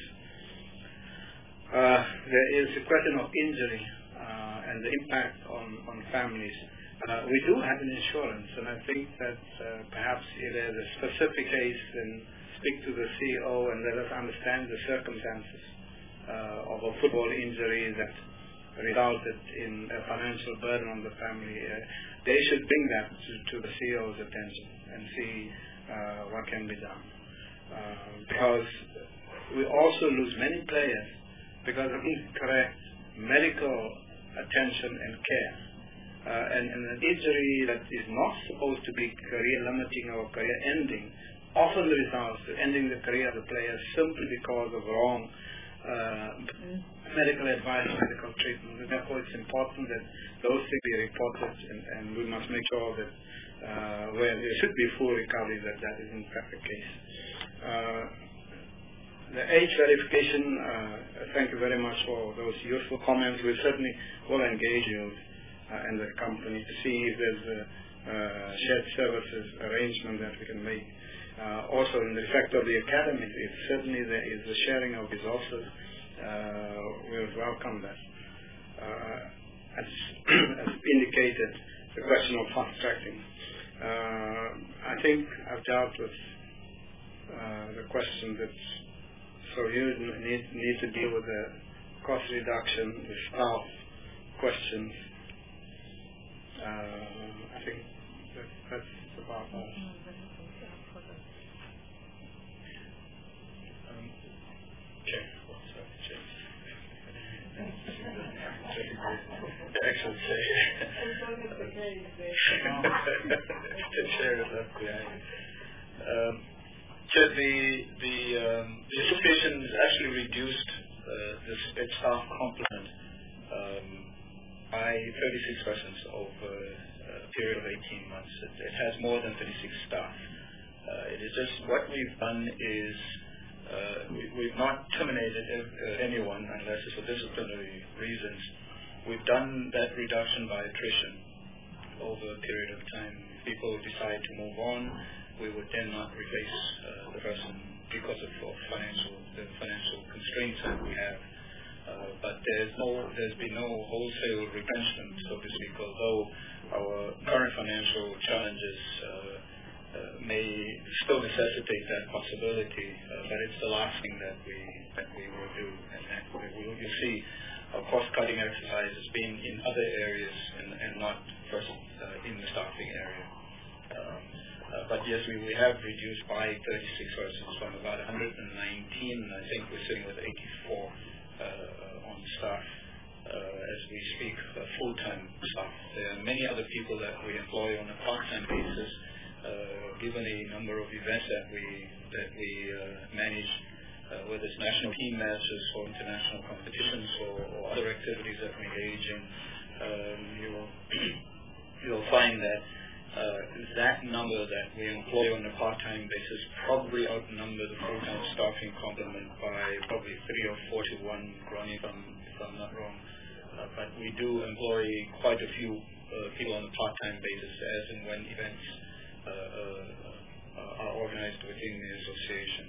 There is a question of injury and the impact on families. We do have an insurance, and I think that perhaps if there's a specific case, then speak to the CEO and let us understand the circumstances of a football injury that resulted in a financial burden on the family. They should bring that to the CEO's attention and see what can be done. Because we also lose many players because of incorrect medical attention and care. And an injury that is not supposed to be career limiting or career ending often results in ending the career of the player simply because of wrong medical advice, medical treatment. And therefore it's important that those things be reported, and we must make sure that where there should be full recovery, that is in fact the case. The age verification, thank you very much for those useful comments. We certainly will engage you and the company to see if there's a shared services arrangement that we can make. Also, in respect of the academy, if certainly there is a sharing of resources, we would welcome that. As indicated, the question of fast tracking. I think I've dealt with the question that you need to deal with the cost reduction, the staff questions. I think that's about all. Okay. The actual chair. The chair is up behind. The association has actually reduced its staff complement by 36% over a period of 18 months. It has more than 36 staff. It is just what we've done is we've not terminated anyone unless it's for disciplinary reasons. We've done that reduction by attrition over a period of time. If people decide to move on, we would then not replace the person because of the financial constraints that we have. But there's been no wholesale retrenchment, so to speak, although our current financial challenges still necessitate that possibility, but it's the last thing that we will do. And that you'll see cost-cutting exercises being in other areas and not first in the staffing area. But yes, we have reduced by 36 persons from about 119. I think we're sitting with 84 on staff as we speak, full-time staff. There are many other people that we employ on a part-time basis, given the number of events that we manage, whether it's national team matches or international competitions or other activities that we engage in. You'll find that that number that we employ on a part-time basis probably outnumber the full-time staffing complement by probably 3 or 4 to 1, Ronnie, if I'm not wrong. But we do employ quite a few people on a part-time basis as and when events are organized within the association.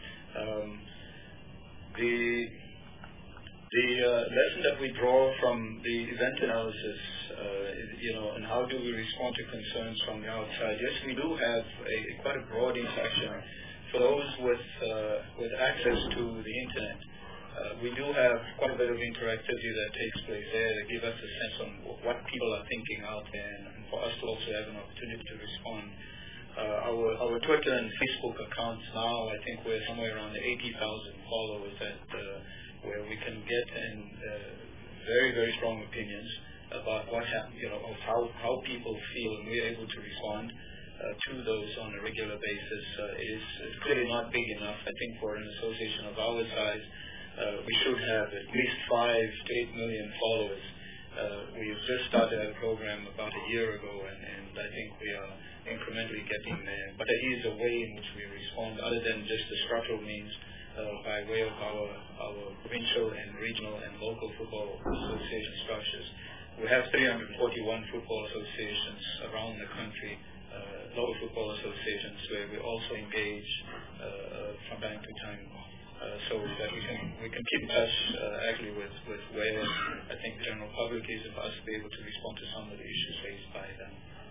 The lesson that we draw from the event analysis, and how do we respond to concerns from the outside? Yes, we do have quite a broad section for those with access to the internet. We do have quite a bit of interactivity that takes place there that give us a sense on what people are thinking out there, and for us to also have an opportunity to respond. Our Twitter and Facebook accounts now, I think we're somewhere around 80,000 followers where we can get very, very strong opinions about what happened, of how people feel, and we're able to respond to those on a regular basis. It's clearly not big enough. I think for an association of our size, we should have at least 5 to 8 million followers. We've just started a program about a year ago, and I think we are incrementally getting there. But there is a way in which we respond, other than just the structural means, by way of our provincial and regional and local football association structures. We have 341 football associations around the country, local football associations, where we also engage from time to time, so that we can keep in touch actually with where I think the general public is, and for us to be able to respond to some of the issues raised by them.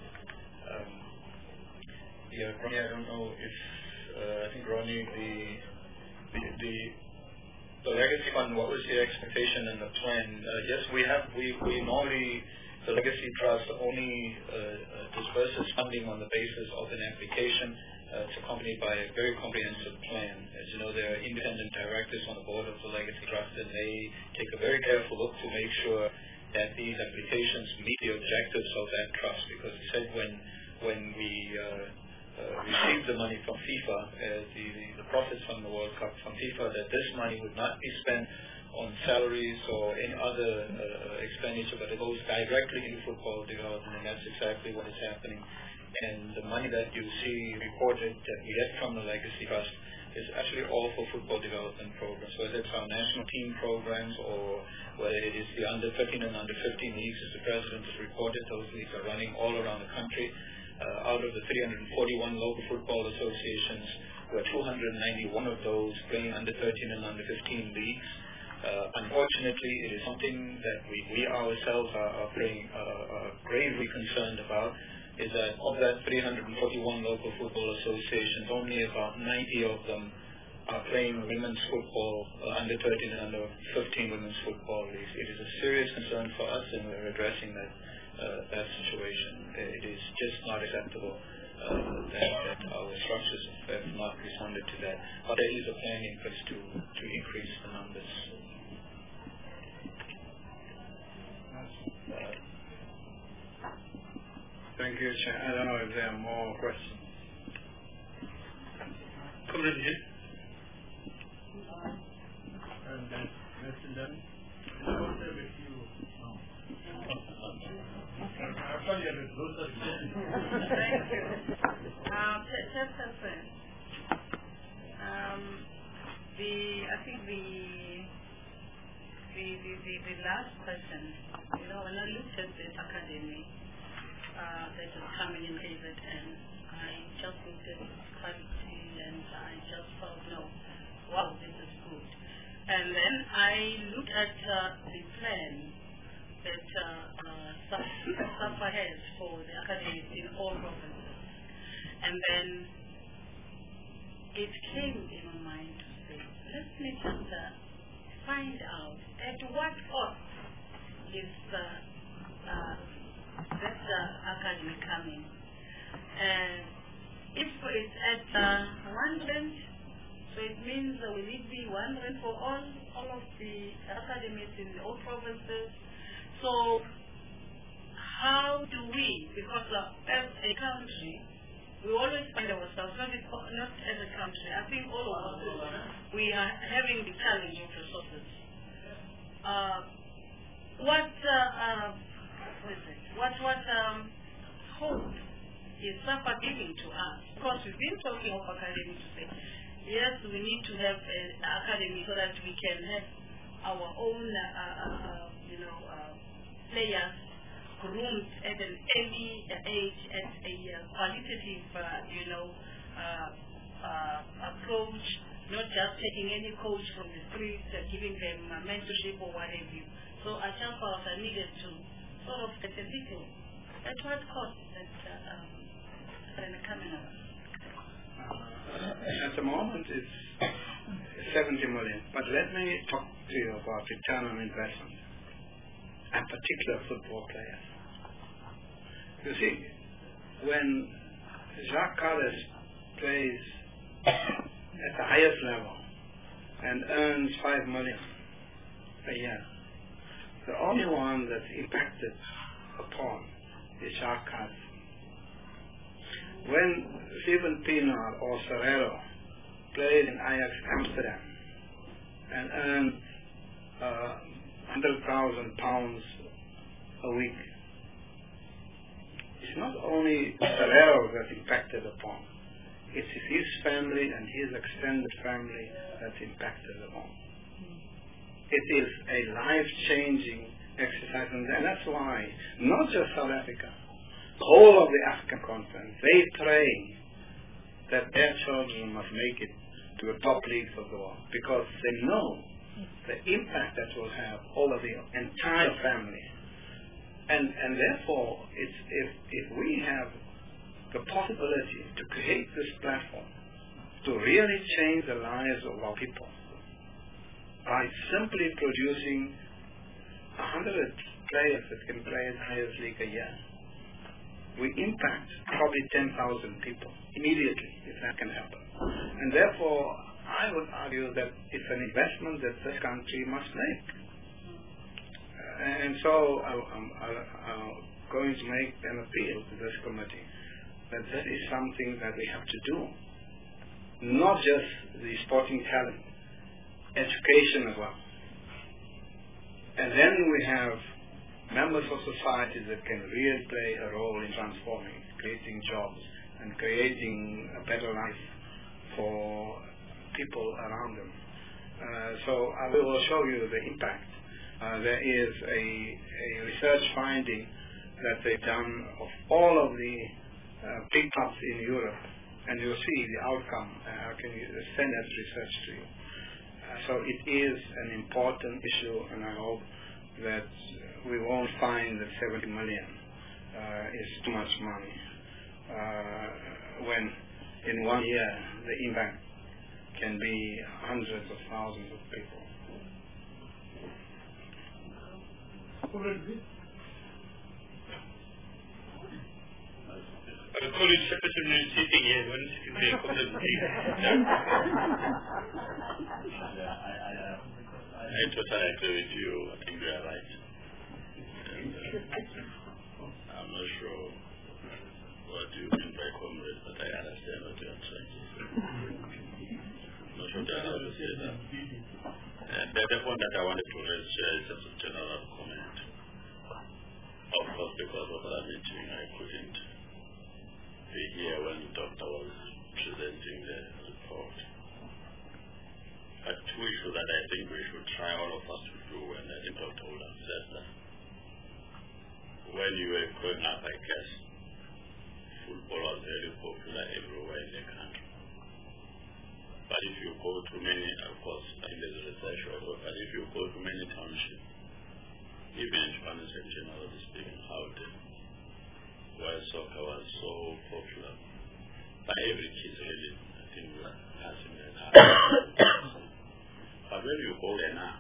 Ronnie, I don't know if I think Ronnie, the legacy fund, what was the expectation and the plan? Yes, we normally, the legacy trust only disperses funding on the basis of an application. It's accompanied by a very comprehensive plan. As you know, there are independent directors on the board of the legacy trust, and they take a very careful look to make sure that these applications meet the objectives of that trust. Because we said when we received the money from FIFA, the profits from the World Cup from FIFA, that this money would not be spent on salaries or any other expenditure, but it goes directly into football development, and that's exactly what is happening. And the money that you see reported that we get from the Legacy Trust is actually all for football development programs, whether it's our national team programs or whether it is the under 13 and under 15 leagues, as the President has reported. Those leagues are running all around the country. Out of the 341 local football associations, there are 291 of those playing under 13 and under 15 leagues. Unfortunately, it is something that we ourselves are gravely concerned about, is that of that 341 local football associations, only about 90 of them are playing women's football, under 13 and under 15 women's football leagues. It is a serious concern for us, and we're addressing that situation. It is just not acceptable that our structures have not responded to that. But there is a plan in place to increase the numbers. Thank you, Chair. I don't know if there are more questions. Come in here. Mr. Dunn, I will share with you. I thought you had a closer. Thank you. Chairperson, I think the last question, when I looked at this academy that is coming in KZN, I just looked at quality and I just thought, wow, this is good. And then I looked at the plan that SAFA has for the academies in all provinces. And then it came in my mind to say, let me just find out at what cost is that academy coming. If it's at 1 rand, so it means will it be 1 rand for all of the academies in all provinces? So how do we, because as a country, we always find ourselves, not as a country, I think all of us, we are having the challenge of resources. What hope is SAFA giving to us? Because we've been talking of academy to say, yes, we need to have an academy so that we can have our own, players groomed at an early age, at a qualitative, approach, not just taking any coach from the street, giving them mentorship or what have you. So our champions are needed to sort of get a detail. At what cost that coming up? At the moment, it's 70 million. But let me talk to you about return on investment, and particular football players. You see, when Jacques Kallis plays at the highest level and earns 5 million a year, the only one that's impacted upon is Jacques Kallis. When Steven Pienaar or Serrero played in Ajax Amsterdam and earned £100,000 a week, it's not only Serrero that's impacted upon, it's his family and his extended family that's impacted upon. It is a life-changing exercise, and that's why not just South Africa, the whole of the African continent, they pray that their children must make it to the top leagues of the world, because they know the impact that will have over the entire family. And therefore, if we have the possibility to create this platform to really change the lives of our people by simply producing 100 players that can play in the highest league a year, we impact probably 10,000 people immediately, if that can happen. And therefore, I would argue that it's an investment that this country must make. And so I'm going to make an appeal to this committee that this is something that we have to do. Not just the sporting talent, education as well. And then we have members of society that can really play a role in transforming, creating jobs, and creating a better life for people around them. So I will show you the impact. There is a research finding that they've done of all of the big clubs in Europe, and you'll see the outcome. I can send that research to you. So it is an important issue, and I hope that we won't find that 70 million is too much money when in 1 year the impact can be hundreds of thousands of people. The college secretary is sitting here when sitting there. I totally agree with you. I think you are right. I'm not sure what you mean by comrade, but I understand what you are trying to say. I'm not sure how to say that. And the point that I wanted to raise is just a general comment. Of course, because of that meeting, I couldn't be here when the doctor was presenting the report. But two issues that I think we should try all of us to do, and I think Dr. Ulam said that. When you were growing up, I guess, football was very popular everywhere in the country. But if you go to many, of course, I think there's research also, but if you go to many townships, even in Johannesburg, generally speaking, where soccer was so popular, by every kid really, I connecting with us in the car. But when you go there now,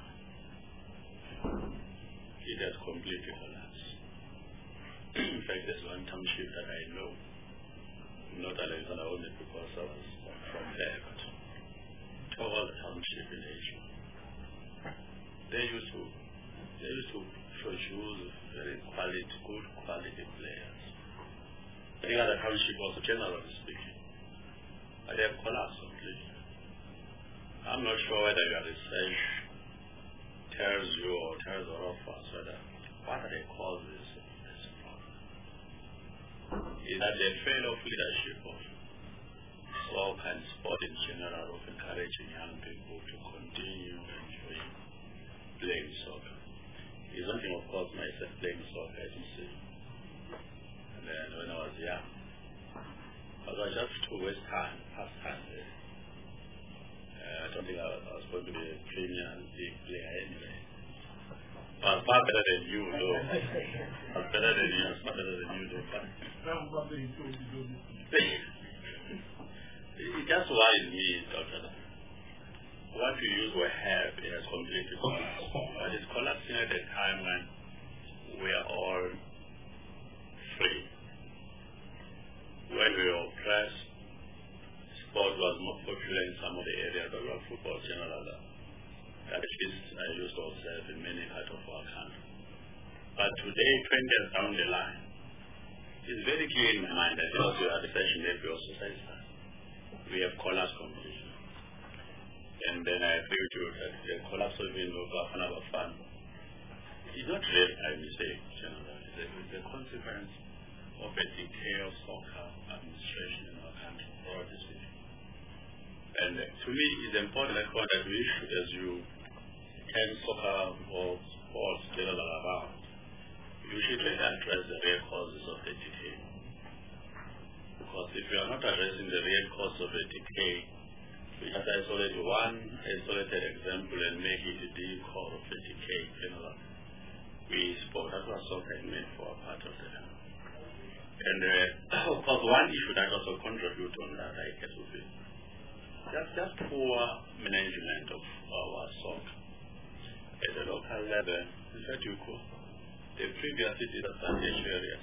it has completely collapsed. In fact, there's one township that I know, not Alexander only because I was from there, but all the township in Asia. They used to produce very good quality players. Any other township also, generally speaking, but they have collapsed completely. I'm not sure whether your research tells you or tells all of us whether what are the causes of this problem. Is that the failure of leadership of soccer and sport in general of encouraging young people to continue enjoying playing soccer. It's one thing, of course, myself playing soccer, as you see. And then when I was young, I was just to waste time, pass time there. I don't think I was going to be a Premier League player anyway. I was far better than you, though. I was better than you, far better than you, though. It just worries me, Doctor. What you use will have it has completely collapsed. But it's collapsing at a time when we are all free. When we were oppressed, sport was more popular in some of the areas of our football generally. At least I used to observe in many parts of our country. But today, 20 years down the line, it's very clear in my mind that because we are the fashion every society, we have collapsed completely. And then I agree with you that the collapse of the fund is not really a mistake generally. It's a consequence of a decay of soccer administration in our country, broadly speaking. And to me, it's important that we should, as you turn soccer or sports general around, you should address the real causes of the decay. Because if you are not addressing the real cause of the decay, we just isolate one isolated example and make it the core of the decay general. We sport, that's what soccer is made for, a part of the time. And of course, one issue that also contributes on that, I guess, would be just poor management of our soccer. At the local level, in fact, you could, the previously disadvantaged areas,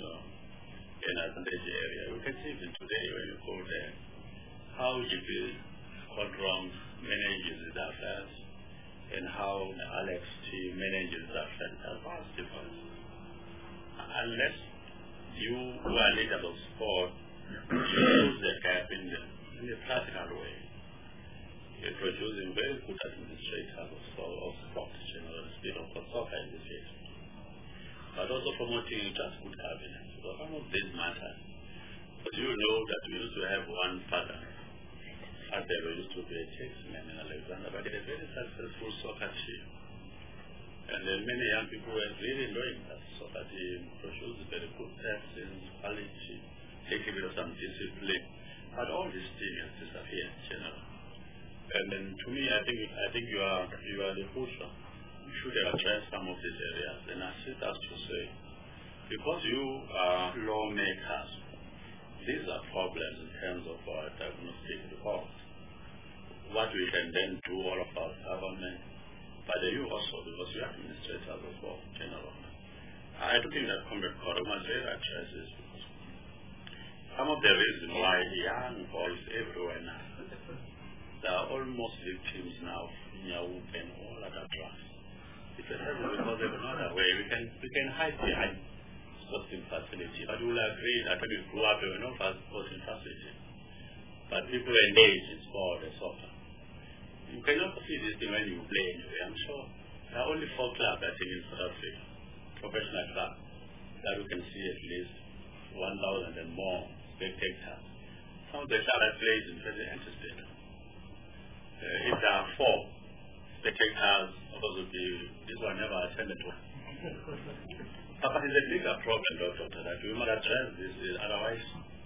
in advantage area, you can see even today when you go there, how GP Quadron manages the affairs and how the Alex team manages the affairs are vast different. Unless you who are leaders of sport, use the gap in a practical way. You're producing very good administrators of sport, generally speaking, of soccer in this case. But also promoting just good governance. Because some of these matters, but you know that we used to have one father, as there used to be a tradesman in Alexander, but he had a very successful soccer team. And then many young people were really enjoying that soccer team, produced very good persons, quality, taking with some discipline. But all these things have disappeared generally. And then to me, I think you are the pusher. You should address some of these areas and assist us to say, because you are lawmakers, these are problems in terms of our diagnostic report. What we can then do, all of our government, but you also, because you are administrators as well, general. I don't think that Comrade Koroma addresses some of the reasons why young boys everywhere now, they are almost victims now of Nyawup and all other drugs. It's a problem because there's another way. We can hide behind sporting facility, but you will agree that when you grew up, there were no sporting facility. But people engage in sport and soccer. You cannot see this thing when you play anyway. I'm sure there are only 4 clubs, I think, in South Africa, professional clubs, that we can see at least 1,000 and more spectators. Some of the clubs that plays in President State. If there are 4 spectators, this one never attended to. But it's a bigger problem, Doctor, that we must address this. Otherwise,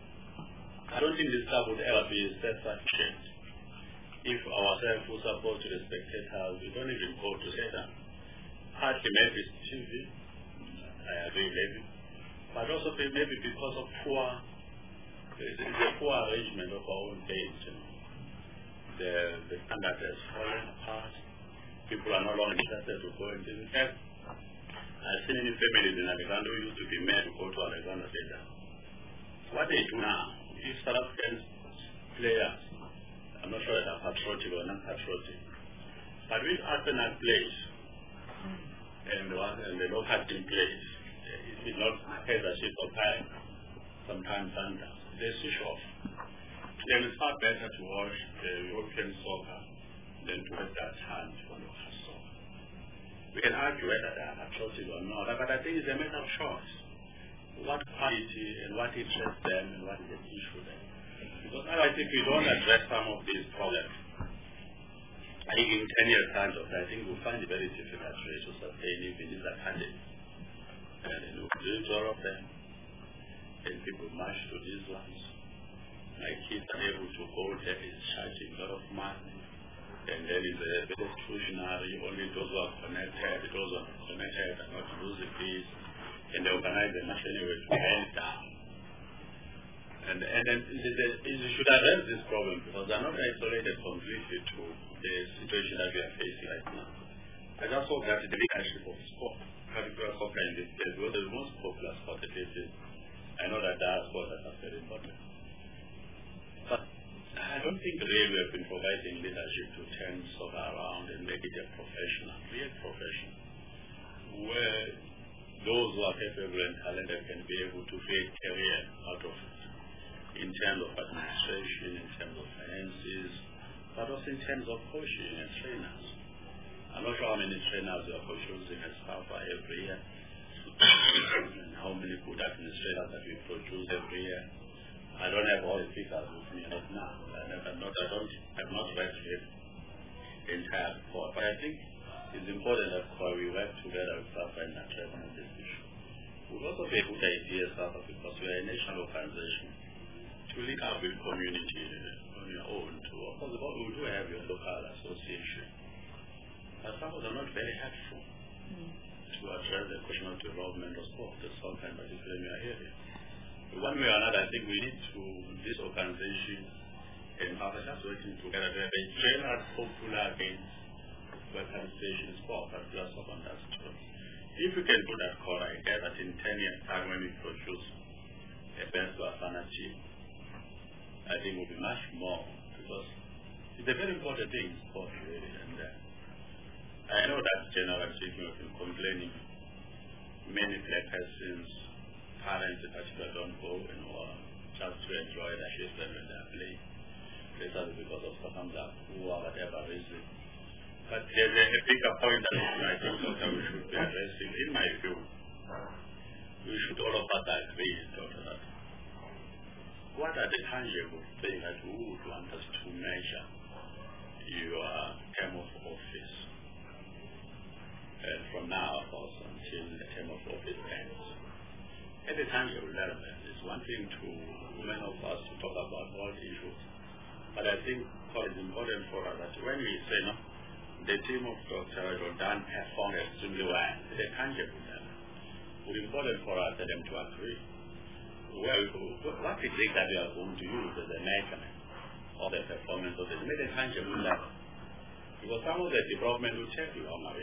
I don't think this club would ever be self-sufficient. If ourselves who support to the spectators, we don't even go to say that. Partly maybe it's TV, I agree maybe, but also maybe because of it's a poor arrangement of our own games. the standard has fallen apart. People are no longer interested to go into the fact. I've seen any families in Alexander who used to be made to go to Alexander Center. What they do now, if South African players, I'm not sure if they're patriotic or non-patriotic, but with Arsenal plays and the local team plays, it's not Kaisership or Pine, sometimes Sanders, they switch off. Then it's far better to watch the European soccer than to have that time for local soccer. We can argue whether they are patriotic or not, but I think it's a matter of choice. What quality and what interests them and what is the issue there. Because otherwise, if we don't address some of these problems, I think in 10 years' time, I think we'll find it very difficult to sustain even these academies. And we'll build all of them, and people march to these ones. My kids are able to go there, is charging a lot of money, and then it's a bit exclusionary, only those who are connected, those who are not connected are not losing fees, and they organize the match anyway to end down. And then you should address this problem because they're not isolated completely to the situation that we are facing right now. I just hope that the leadership of sport, particular soccer in this state, was the most popular sport it is. I know that there are sports that are very important. But I don't think really we have been providing leadership to turn soccer around and make it a professional, real professional, where those who are capable and talented can be able to create career out of it, in terms of administration, in terms of finances, but also in terms of coaching and trainers. I'm not sure how many trainers we are producing as SAFA every year, and how many good administrators that we produce every year. I don't have all the figures with me right now. I have not read the entire report, but I think it's important that we work together with SAFA and address this issue. It would also be a good idea, SAFA, because we are a national organization, to link up with community on your own. Of course, we do have your local association, but some of them are not very helpful to address the question of development of sport, the soccer in particular in your area. One way or another, I think we need to, this organization and others just working together to have a general popular against weaponization sport, particular soccer and that's true. If we can do that correct, I guess that in 10 years' time when we produce a best Bafana team, I think will be much more because it's a very important thing in sport really. And I know that general speaking have been complaining. Many play persons, parents in particular, don't go just to enjoy the children when they are playing. Precisely because of circumstances who or whatever reason. But there's a bigger point that I think that we should be addressing. In my view, we should all of us agree, Dr. That what are the tangible things that we would want us to measure your term of office? And from now, of course, until the term of office ends. At the tangible level, it's one thing to many of us to talk about all issues. But I think what is important for us that when we say, no, the team of Dr. Jordan performed extremely well at a tangible level, it's important for us for them to agree. Well, what is it that we are going to use as a measurement of the performance of the tangible level? Because some of the development will take longer,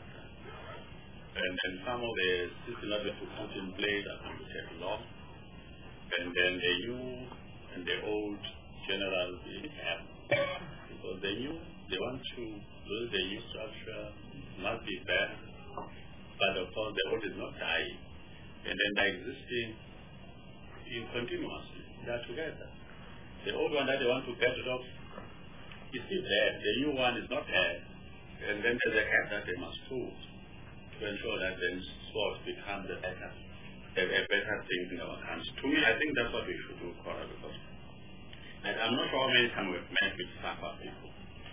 and then some of the systems that we put in place are going to take long, and then the new and the old generals will have, because the new, they want to build the new structure, must be better, but of course the old is not dying, and then the existing continuously. They are together. The old one that they want to get rid of is still there. The new one is not there. And then there's a gap that they must fill to ensure that then sport becomes a better thing in our country. To me, I think that's what we should do, Cora, because I'm not sure how many times we've met with SAFA people.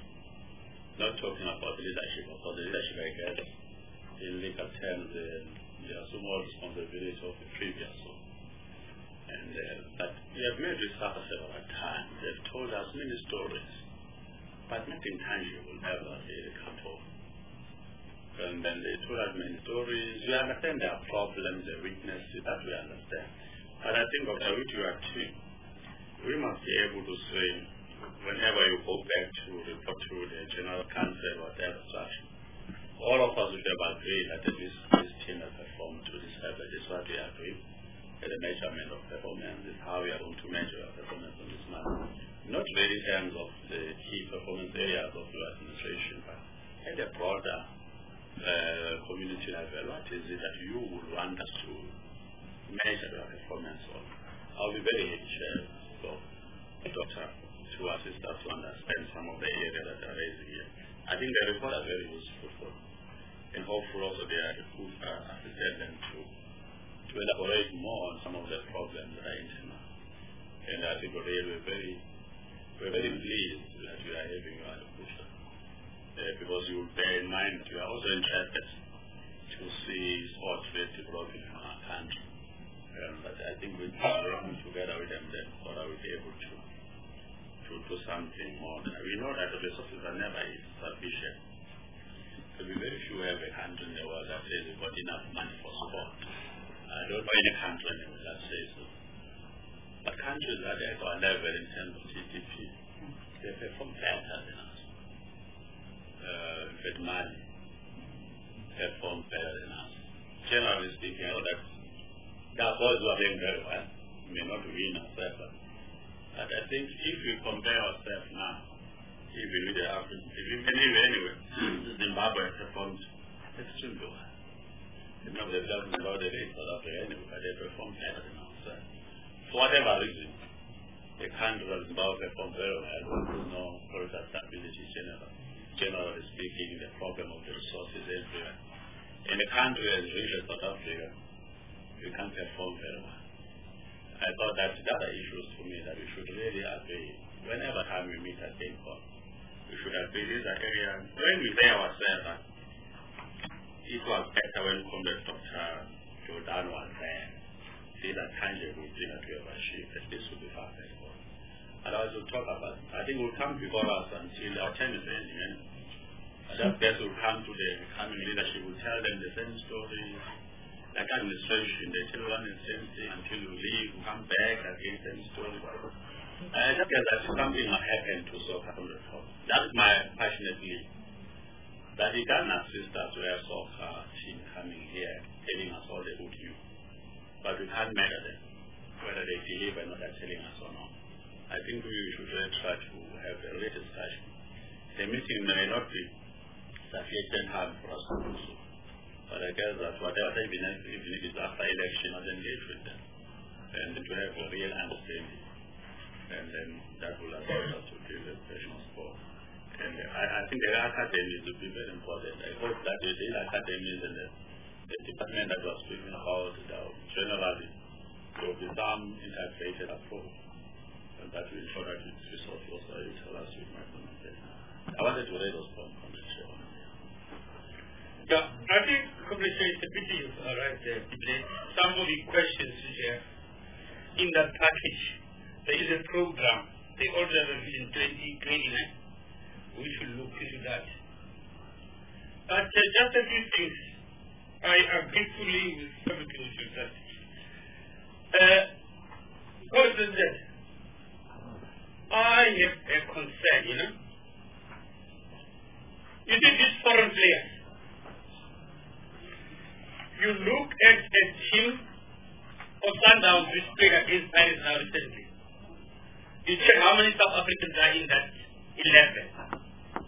Not talking about leadership, because the leadership, I guess, in legal terms, they assume all responsibility of the previous one. And but we have met with SAFA several times. They've told us many stories, but nothing tangible ever really come forward. And then they told us many stories. We understand their problems, their weaknesses, that we understand. But I think with your team, we must be able to say whenever you go back to report to the General Council or their structure, all of us would have agreed that this team has performed to this level. This is what we agree. The measurement of performance is how we are going to measure our performance on this matter. Not really in terms of the key performance areas of your administration, but at a broader community level, what is it that you would want us to measure your performance on? I'll be very Doctor, to assist us to understand some of the areas that are raising here. I think the report is very useful for them, and hopefully also they are good assisted them to elaborate more on some of the problems that are internal. And I think we're very pleased that we are having you at Pusha, because you will bear in mind that we are also interested to see sports developing in our country. But I think we're working together with them then so that we'll be able to do something more. We know that the resources are never sufficient. There will be very few every country in the world that says we've got enough money for sport. I don't know any country in the world that says so. But countries that are at our level in terms of GDP, they perform better than us. Mali perform better than us. Generally speaking, I know that there are those who are doing very well, may not win ourselves. But I think if we compare ourselves now, even with the African, anyway, Zimbabwe performed extremely well. You know, they've done about the rate South Africa anyway, but they perform better than ourselves. For whatever reason, the country of Zimbabwe performed very well. There's no political stability generally speaking, the problem of the resources everywhere. In a country as rich as South Africa, we can perform very well. I thought that the other issues for me that we should really agree, whenever time we meet at DENCON, we should agree these are areas, when we say ourselves that it was better when Comrade Dr. Jordan was there. These are tangible things that we have achieved, that this will be far better. And as we'll talk about, I think we'll come before us until our time is ending. And that guess will come to the coming leadership, will tell them the same story. Like administration, they tell one the same thing until you leave, you come back again, same story. I just guess that something might happen to soccer on the top. That's my passionate belief. That it can assist us to have soccer team coming here, telling us all the good news. But we can't measure them, whether they deliver or not, they're telling us or not. I think we should really try to have a real discussion. The meeting may not be sufficient time for us to do so. But I guess that whatever even if it is after election, I'll engage with them. And to have a real understanding. And then that will allow us to give a professional sport. And I think the academies will be very important. I hope that the academies and the department that was speaking about, generally, there will be some integrated approach. And that will ensure that it's resource also utilized with my presentation. I wanted to raise those points on the show. Yeah, I think it's a pity you arrived there today. Some of the questions here in that package, there is a program, the order in 2029, we should look into that. But just a few things. I agree fully with everything you said. God says that I have a concern, you know. You see these foreign players. You look at a team of Sundowns which played against Paris now recently. You check how many South Africans are in that 11.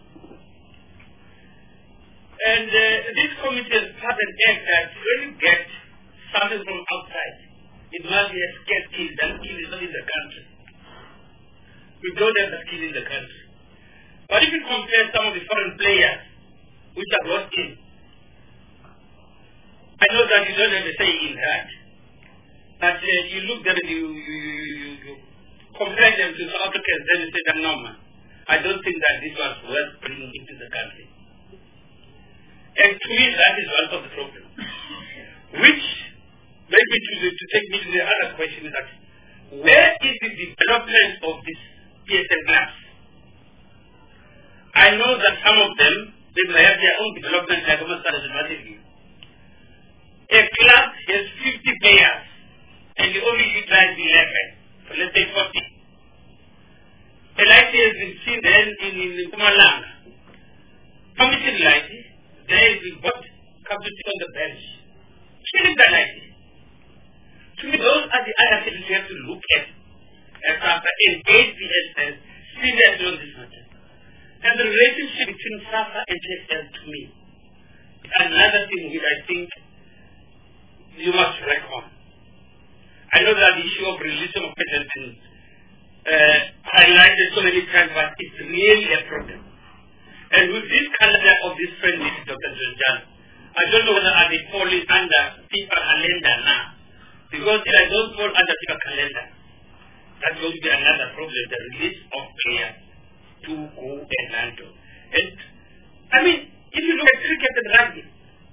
And this committee has passed an act that when you get something from outside, it must be a scarce skill. That skill is not in the country. We don't have the skill in the country. But if you compare some of the foreign players which are brought in, I know that you don't have a say in that. But you look at it, you compare them to South Africans, then you say that no man, I don't think that this was worth bringing into the country. And to me, that is one of the problems. Which led me to take me to the other question, is that where is the development of these PSL clubs? I know that some of them, they may have their own development, like almost automatically. A club has 50 players, and you only utilize 11, so let's say 40. A light has been seen then in Pumalanga. Permission light, there is what comes to sit on the bench. Killing the light. To me, those are the other things you have to look at SAFA, engage the SS, see that on this matter. And the relationship between SAFA and TSL to me is another thing which I think you must work on. I know that the issue of religion of has been highlighted so many times, but it's really a problem. And with this calendar of this friend, Dr. John, I don't know whether they falling under FIFA calendar now. Because if I don't fall under FIFA calendar, that's going to be another problem, the release of players to go and land. And I mean, if you look at cricket and rugby,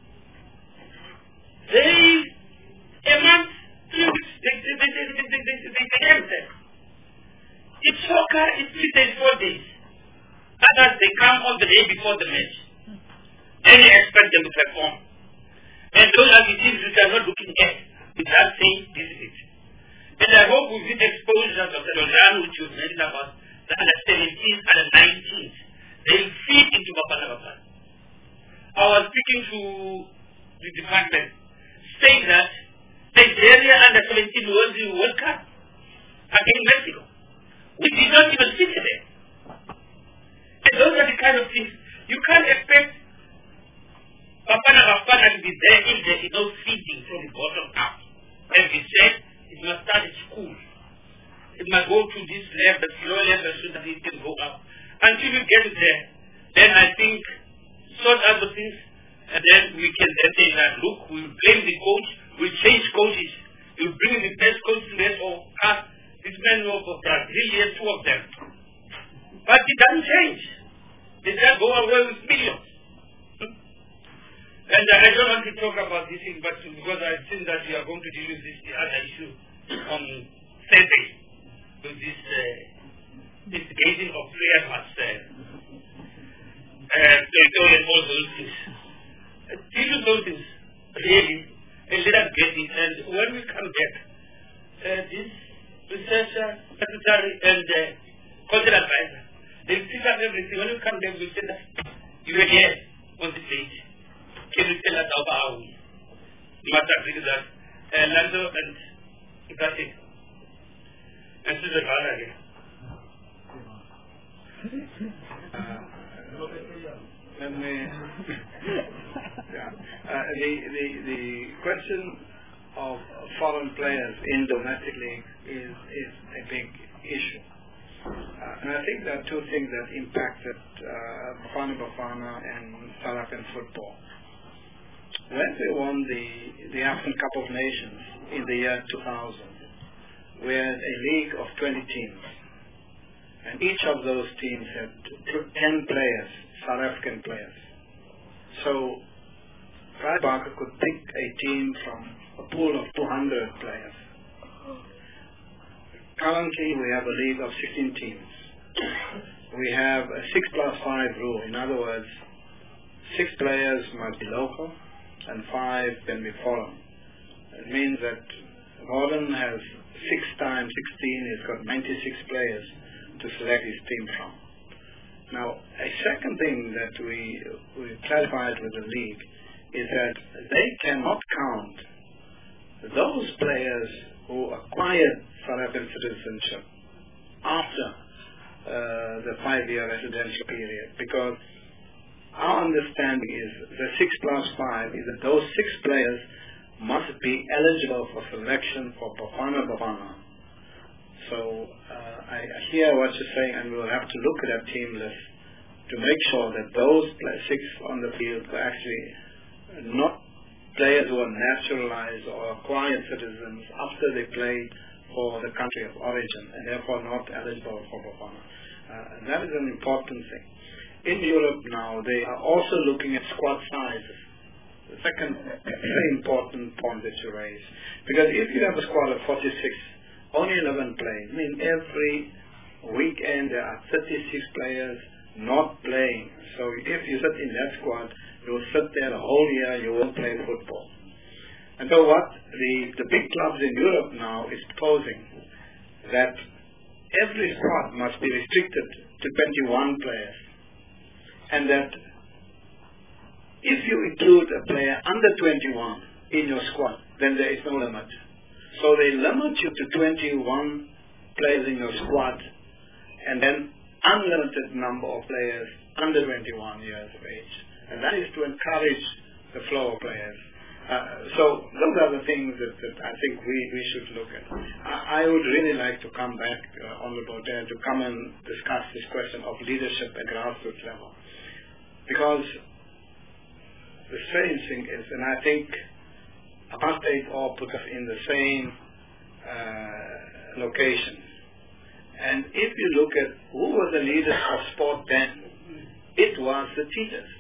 a month, 3 weeks, they end there. It's soccer, it's 3 days, 4 days. Others, they come on the day before the match. And you expect them to perform. And those are the things which are not looking at. We just say, this is it. And I hope with this exposure of the Lojan, which you mentioned about, the under 17th and 19th, they will feed into Bafana Bafana. I was speaking to the department, saying that Nigeria under 17 was the World Cup against Mexico. We did not even sit there. And those are the kind of things you can't expect Bafana Bafana to be there if there is no feeding from the bottom up. As we said, it must start at school. It must go to this level, slow level, so that it can go up. Until you get there, then I think sort out the things, and then we can then say that, look, we'll blame the coach, we'll change coaches, we'll bring the best coaches there, or cast this man of Brazil, yes, 2 of them. But it doesn't change. They just go away with millions. And I don't want to talk about this thing, but because I think that we are going to deal with this other issue on Thursday, with this investigation of players must territory and all those things. Deal with those things, really, and let us get it. And when we come back, this researcher, secretary, and cultural advisor, they'll pick up everything. When we come back, we'll say that you were here on the page. Can you tell us about you must agree that Lando and Ikati and Susan Vala here? The question of foreign players in domestic league is a big issue. And I think there are 2 things that impacted Bafana Bafana and South African football. When they won the African Cup of Nations in the year 2000, we had a league of 20 teams. And each of those teams had 10 players, South African players. So, Brad Barker could pick a team from a pool of 200 players. Currently, we have a league of 16 teams. We have a 6+5 rule. In other words, 6 players must be local and 5 can be foreign. It means that Gordon has 6 times 16, he's got 96 players to select his team from. Now, a second thing that we clarified with the league is that they cannot count those players who acquired South African citizenship after the 5-year residential period, because our understanding is the 6+5 is that those 6 players must be eligible for selection for Bafana Bafana. So I hear what you're saying, and we'll have to look at that team list to make sure that those 6 on the field are actually not players who are naturalized or acquired citizens after they played for the country of origin and therefore not eligible for Bafana. That is an important thing. In Europe now, they are also looking at squad sizes. The second very important point that you raise. Because if you have a squad of 46, only 11 play. I mean, every weekend there are 36 players not playing. So if you sit in that squad, you will sit there the whole year, you won't play football. And so what the big clubs in Europe now is proposing that every squad must be restricted to 21 players, and that if you include a player under 21 in your squad, then there is no limit. So they limit you to 21 players in your squad, and then unlimited number of players under 21 years of age. And that is to encourage the flow of players. So those are the things that I think we should look at. I would really like to come back, Honorable Chair, to come and discuss this question of leadership at grassroots level. Because the strange thing is, and I think apartheid all put us in the same location. And if you look at who were the leaders of sport then, it was the teachers.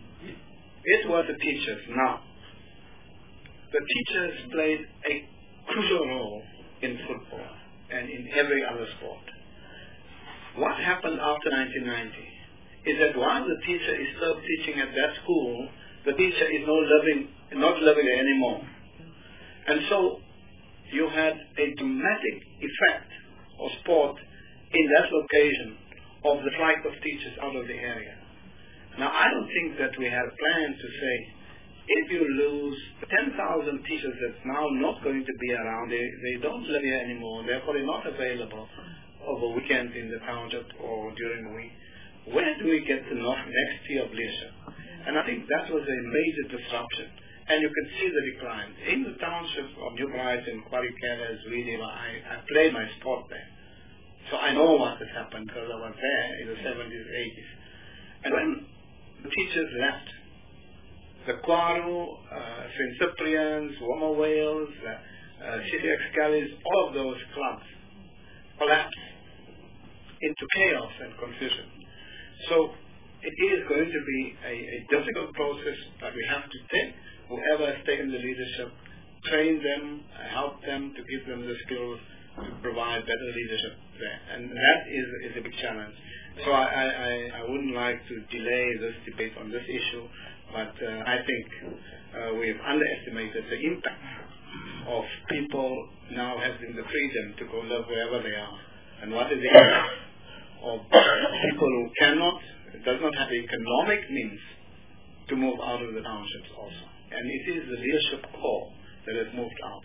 It was the teachers. Now, the teachers played a crucial role in football and in every other sport. What happened after 1990 is that while the teacher is still teaching at that school, the teacher is not living there anymore. And so you had a dramatic effect of sport in that location of the flight of teachers out of the area. Now, I don't think that we have planned to say, if you lose 10,000 teachers that's now not going to be around, they don't live here anymore, therefore they're not available over weekends in the township or during the week, where do we get the next tier of leadership? And I think that was a major disruption. And you can see the decline. In the township of New Brighton, Quarry-Keller, I played my sport there. So I know what has happened because I was there in the 70s, 80s. And when the teachers left, the Quarru, St. Cyprian's, Woma Wales, City Excalibur, all of those clubs collapsed into chaos and confusion. So it is going to be a difficult process that we have to take. Whoever has taken the leadership, train them, help them to give them the skills to provide better leadership there. And that is a big challenge. So I wouldn't like to delay this debate on this issue, but I think we've underestimated the impact of people now having the freedom to go live wherever they are. And what is the impact of people who does not have the economic means to move out of the townships also. And it is the leadership core that has moved out.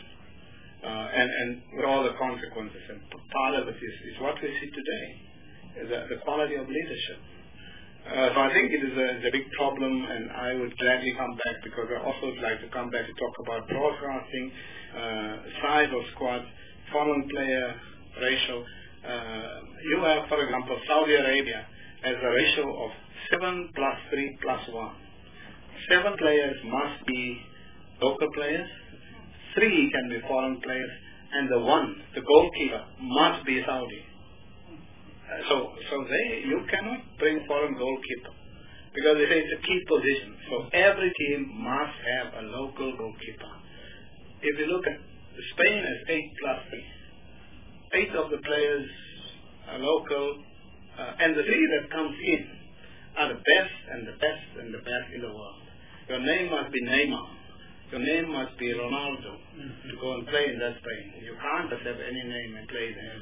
And with all the consequences. And part of it is what we see today, is the quality of leadership. So I think it is a big problem, and I would gladly come back because I also would like to come back to talk about broadcasting, size of squad, foreign player ratio. You have, for example, Saudi Arabia has a ratio of 7 plus 3 plus 1. 7 players must be local players, 3 can be foreign players, and the goalkeeper must be Saudi. So you cannot bring foreign goalkeeper because they say it's a key position. So every team must have a local goalkeeper. If you look at Spain as 8 plus 3, 8 of the players are local, and the 3 that comes in are the best and the best and the best in the world. Your name must be Neymar. Your name must be Ronaldo to go and play in that Spain. You can't just have any name and play there.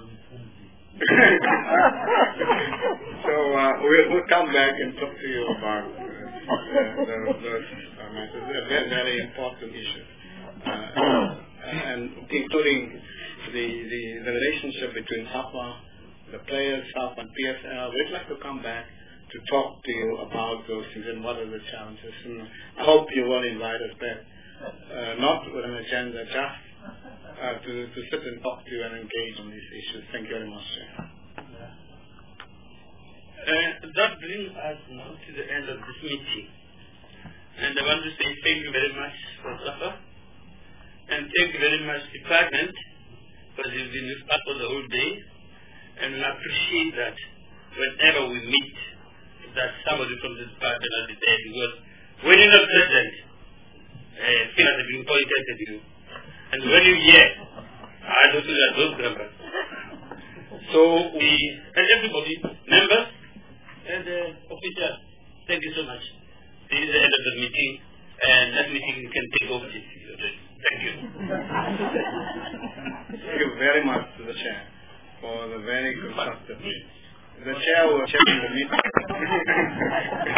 So we'll come back and talk to you about those matters. They're very, very important issues, and including the relationship between SAPA, the players, SAPA and PSL. We'd like to come back to talk to you about those things and what are the challenges. And I hope you will invite us back, not with an agenda, just to sit and talk to you and engage on these issues. Thank you very much, sir. That brings us now to the end of this meeting. And I want to say thank you very much for SAPA, and thank you very much department, because you've been with us for the whole day, and I appreciate that whenever we meet, that somebody from the department will be there, because when you're not present, things have been pointed at you. And when you hear, I don't think that those numbers. So and everybody, members and officials, thank you so much. This is the end of the meeting, and that meeting you can take over. Thank you. Thank you very much to the chair for the very constructive meeting. The chair will check the meeting.